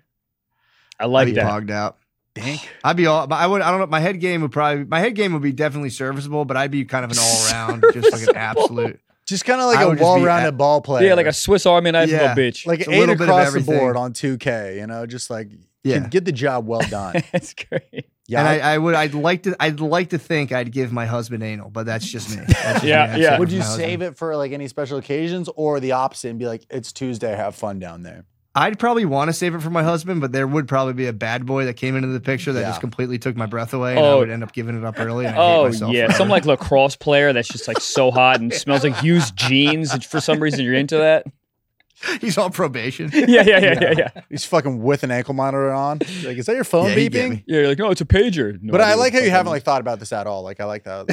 I I'd like be that. pogged out. Dink. I'd be all. But I would. I don't know. My head game would probably. My head game would be definitely serviceable, but I'd be kind of an all around, just like an absolute. Just kind of like I a would just be well-rounded at- ball player. Yeah, like a Swiss Army knife Yeah. of a bitch. like It's a eight little bit of across the everything. board on two K. You know, just like Yeah. can get the job well done. That's great. Yeah, and I- I, I would. I'd like to. I'd like to think I'd give my husband anal, but that's just me. That's just Yeah, me. I'd yeah. say would for you my save husband. it for like any special occasions or the opposite and be like, it's Tuesday, have fun down there? I'd probably want to save it for my husband, but there would probably be a bad boy that came into the picture that Yeah. just completely took my breath away, and I Oh. would end up giving it up early. And I'd hate Oh myself yeah, forever. some like lacrosse player that's just like so hot and smells like used jeans. And for some reason, you're into that. He's on probation. Yeah, yeah, yeah, yeah, yeah. He's fucking with an ankle monitor on. Like, is that your phone Yeah, he'd get beeping? me. Yeah, you're like, no, it's a pager. No But I idea like what how you the fuck haven't that like thought about this at all. Like I like that.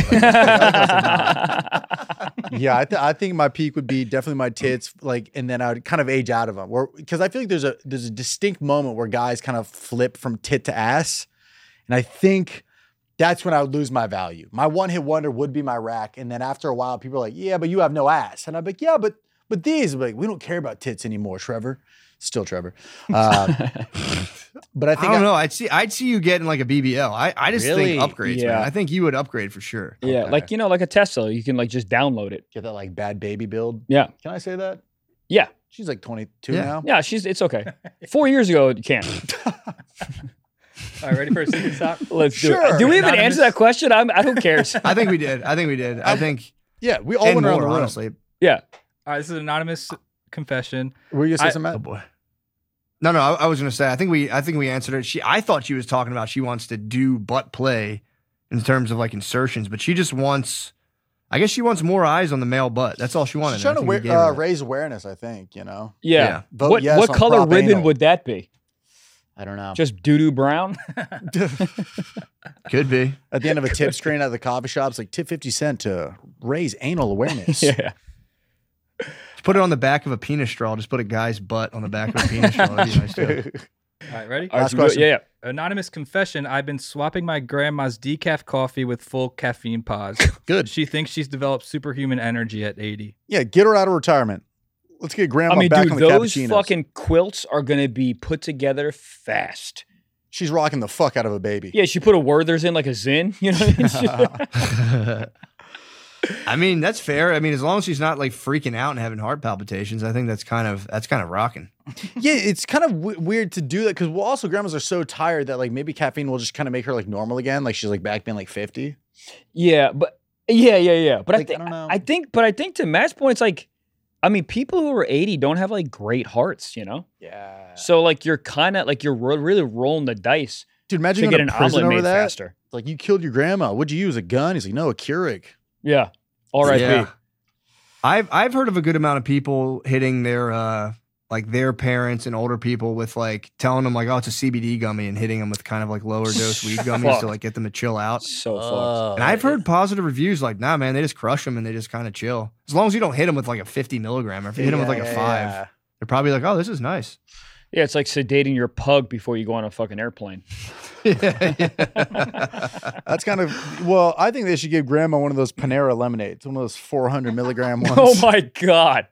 Like, yeah, I, th- I think my peak would be definitely my tits, like, and then I would kind of age out of them, where because I feel like there's a there's a distinct moment where guys kind of flip from tit to ass, and I think that's when I would lose my value. My one hit wonder would be my rack, and then after a while, people are like, "Yeah, but you have no ass," and I'm like, "Yeah, but but these, like, we don't care about tits anymore, Trevor." Still Trevor, um, but I I think don't know. I'd see. I'd see you getting like a B B L. I, I just Really? think upgrades, Yeah. man. I think you would upgrade for sure. Yeah, Okay. like you know, like a Tesla, you can like just download it. get that like bad baby build. Yeah, Can I say that? yeah, She's like twenty-two Yeah. now. yeah. She's it's okay. Four years ago, you can't. All right, ready for a secret stop? Let's do Sure. it. Do we even Anonymous- answer that question? I'm. I don't care. I think we did. I think we did. I think Yeah, we all and went around more the room. honestly. Yeah. All right, this is an anonymous confession. Were you gonna say I- something, Oh Matt? boy. No, no. I, I was gonna say. I think we. I think we answered it. She. I thought she was talking about she wants to do butt play in terms of like insertions, but she just wants. I guess she wants more eyes on the male butt. That's all she wanted. She's and I trying to think we wear, gave her uh, that. raise awareness, I think, you know? Yeah. Yeah. Vote What yes what on color prop ribbon anal. would that be? I don't know. Just doo doo brown? Could be. At the end of a tip screen at the coffee shop, it's like tip fifty cent to raise anal awareness. Yeah. Just put it on the back of a penis straw. Just put a guy's butt on the back of a penis straw. That'd be nice too. All right, ready? All right, Last so go- question. Yeah, yeah. Anonymous confession. I've been swapping my grandma's decaf coffee with full caffeine pods. Good. She thinks she's developed superhuman energy at eighty. Yeah, get her out of retirement. Let's get grandma I mean, back dude, on the those cappuccinos. fucking quilts are gonna be put together fast. She's rocking the fuck out of a baby. Yeah, she put a Werther's in like a Zin. You know what I mean? I mean, that's fair. I mean, as long as she's not like freaking out and having heart palpitations, I think that's kind of that's kind of rocking. Yeah, it's kind of w- weird to do that because well, also grandmas are so tired that like maybe caffeine will just kind of make her like normal again. Like she's like back being like fifty. Yeah, but yeah, yeah, yeah. But I Like, I think don't know. I think, but I think to Matt's point, it's like, I mean, people who are eighty don't have like great hearts, you know. Yeah. So like, you're kind of like you're ro- really rolling the dice Dude, imagine to going get to an prison omelet over made that. faster. Like you killed your grandma. What'd you use? A gun? He's like, no, a Keurig. Yeah. R I P. Yeah. I've I've heard of a good amount of people hitting their uh like their parents and older people with like telling them like, oh, it's a C B D gummy and hitting them with kind of like lower dose weed gummies Fuck. to like get them to chill out. So fucked. Oh, And I've heard positive reviews like, nah, man, they just crush them and they just kind of chill. As long as you don't hit them with like a fifty milligram. Or if you hit them with like a Yeah, five, yeah. they're probably like, oh, this is nice. Yeah, it's like sedating your pug before you go on a fucking airplane. yeah, yeah. That's kind of well. I think they should give Grandma one of those Panera lemonades, one of those four hundred milligram ones. Oh my god.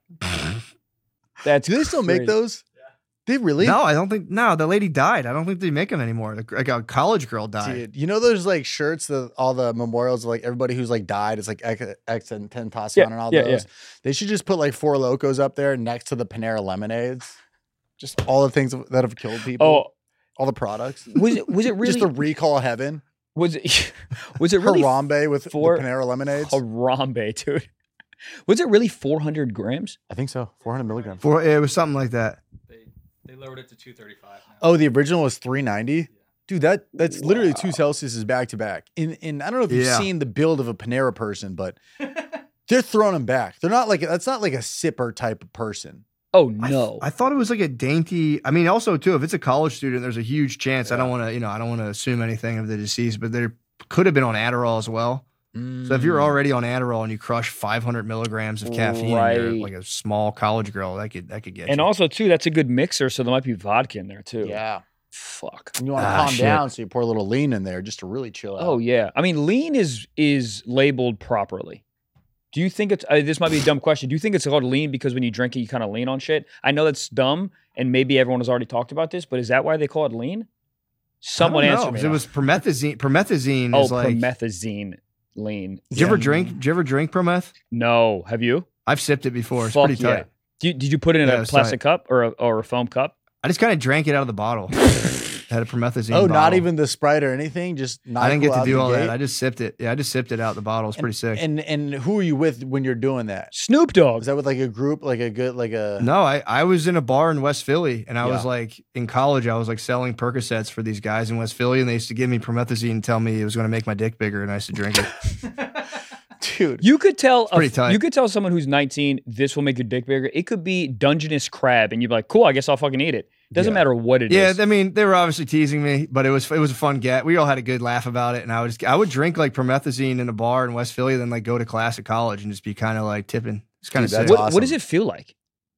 That's Do they still make crazy. those? They really? No, I don't think. No, the lady died. I don't think they make them anymore. The- Like a college girl died. Dude, you know those like shirts, the all the memorials of like everybody who's like died. It's like X, X and Tentacion Yeah, and all yeah, those. yeah. They should just put like Four Locos up there next to the Panera lemonades. Just all the things that have killed people. Oh, All the products. was it was it really Just the recall heaven. was it was it really Harambe with for- the Panera lemonades. Harambe, dude? Was it really four hundred grams? I think so. four hundred milligrams. For it was something like that. They they lowered it to two thirty-five now. Oh, the original was three ninety. Dude, that that's literally two Celsius back to back. And and I don't know if you've Yeah. seen the build of a Panera person, but they're throwing them back. They're not like that's not like a sipper type of person. Oh I th- no. I, thought it was like a dainty. I mean, also too, if it's a college student, there's a huge chance. I Yeah. don't want to, you know, I don't want to assume anything of the deceased, but there could have been on Adderall as well. So if you're Mm. already on Adderall and you crush five hundred milligrams of caffeine, and you're Right. like a small college girl, that could that could get and you. also too, that's a good mixer, so there might be vodka in there too. Yeah. Fuck. And you want to Ah, calm shit. down, so you pour a little lean in there just to really chill out. Oh yeah. I mean, lean is is labeled properly. Do you think it's uh, this might be a dumb question? Do you think it's called lean because when you drink it, you kind of lean on shit? I know that's dumb, and maybe everyone has already talked about this, but is that why they call it lean? Someone I don't know, answer me. 'cause it now. was promethazine. Promethazine oh is like. promethazine lean. Did you ever Yeah. drink? Did you ever drink prometh? No, have you? I've sipped it before. It's Fuck pretty yeah. tight. Did you, did you put it in Yeah, a it's plastic cup or a, or a foam cup? I just kind of drank it out of the bottle. Had a promethazine. Oh, not bottle. even the Sprite or anything. Just not. I didn't get to do all that. I just sipped it. Yeah, I just sipped it out the bottle. It's pretty sick. And and who are you with when you're doing that? Snoop Dogg. Is that with like a group, like a good, like a? No, I, I was in a bar in West Philly, and I was Yeah. like in college. I was like selling Percocets for these guys in West Philly, and they used to give me promethazine and tell me it was going to make my dick bigger, and I used to drink it. Dude. You could tell a, pretty tight. you could tell someone who's nineteen this will make your dick bigger. It could be Dungeness crab, and you'd be like, "Cool, I guess I'll fucking eat it." Doesn't Yeah. matter what it is. yeah, I mean they were obviously teasing me, but it was it was a fun get. We all had a good laugh about it, and I would just, I would drink like promethazine in a bar in West Philly, then like go to class at college and just be kind of like tipping. It's kind of Dude, sick. that's what, awesome. what does it feel like?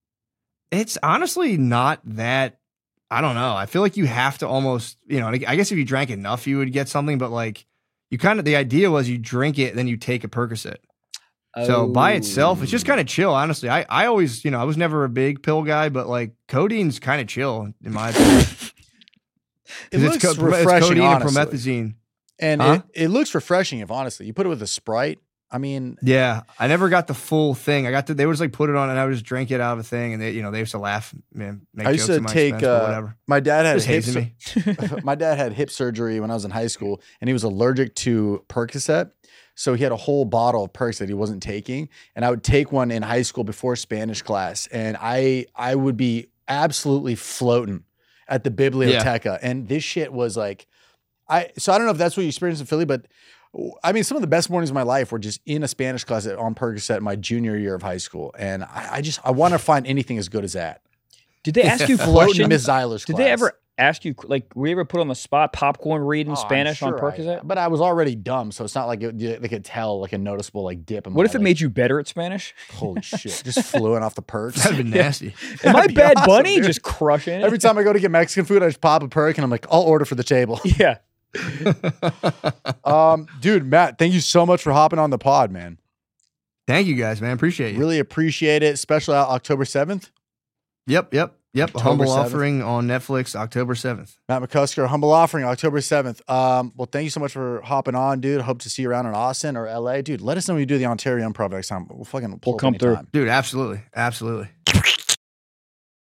It's honestly not that. I don't know. I feel like you have to almost, you know, I guess if you drank enough, you would get something, but like you kind of, the idea was you drink it, then you take a Percocet. So by itself, it's just kind of chill, honestly. I, I always, you know, I was never a big pill guy, but like codeine's kind of chill in my opinion. It 'Cause looks it's, co- it's refreshing, codeine and honestly. promethazine. And Huh? it, it looks refreshing. If honestly, you put it with a Sprite. I mean, Yeah, I never got the full thing. I got to, they would just like put it on and I would just drink it out of a thing, and they, you know, they used to laugh, man, make I used jokes to at my take. expense or Uh, whatever. my dad had Just hip. hazing me. my dad had hip surgery when I was in high school, and he was allergic to Percocet. So he had a whole bottle of Percs that he wasn't taking, and I would take one in high school before Spanish class, and I I would be absolutely floating at the biblioteca, and this shit was like, I so I don't know if that's what you experienced in Philly, but I mean some of the best mornings of my life were just in a Spanish class on Percocet my junior year of high school, and I, I just I want to find anything as good as that. Did they ask you Floating questions? Miss Zyler's Did class. they ever ask you like were you ever put on the spot popcorn reading Oh, I'm Spanish on sure I- Percocet? but I was already dumb, so it's not like it, they could tell like a noticeable like dip. In What my, if it like, made you better at Spanish? holy shit, just fluent off the perks? That'd been nasty. Am I That'd be Bad awesome, Bunny? dude. Just crushing it? Every time I go to get Mexican food, I just pop a perk and I'm like, I'll order for the table. Yeah. um, dude, Matt, thank you so much for hopping on the pod, man. Thank you guys, man. Appreciate you. Really appreciate it. Special out October seventh. Yep, yep, yep. A October humble seventh. offering on Netflix, October seventh. Matt McCusker, humble offering October seventh. Um, well, thank you so much for hopping on, dude. Hope to see you around in Austin or L A. Dude, let us know when you do the Ontario Improv next time. We'll fucking pull We'll up come through. anytime. Dude, absolutely. Absolutely.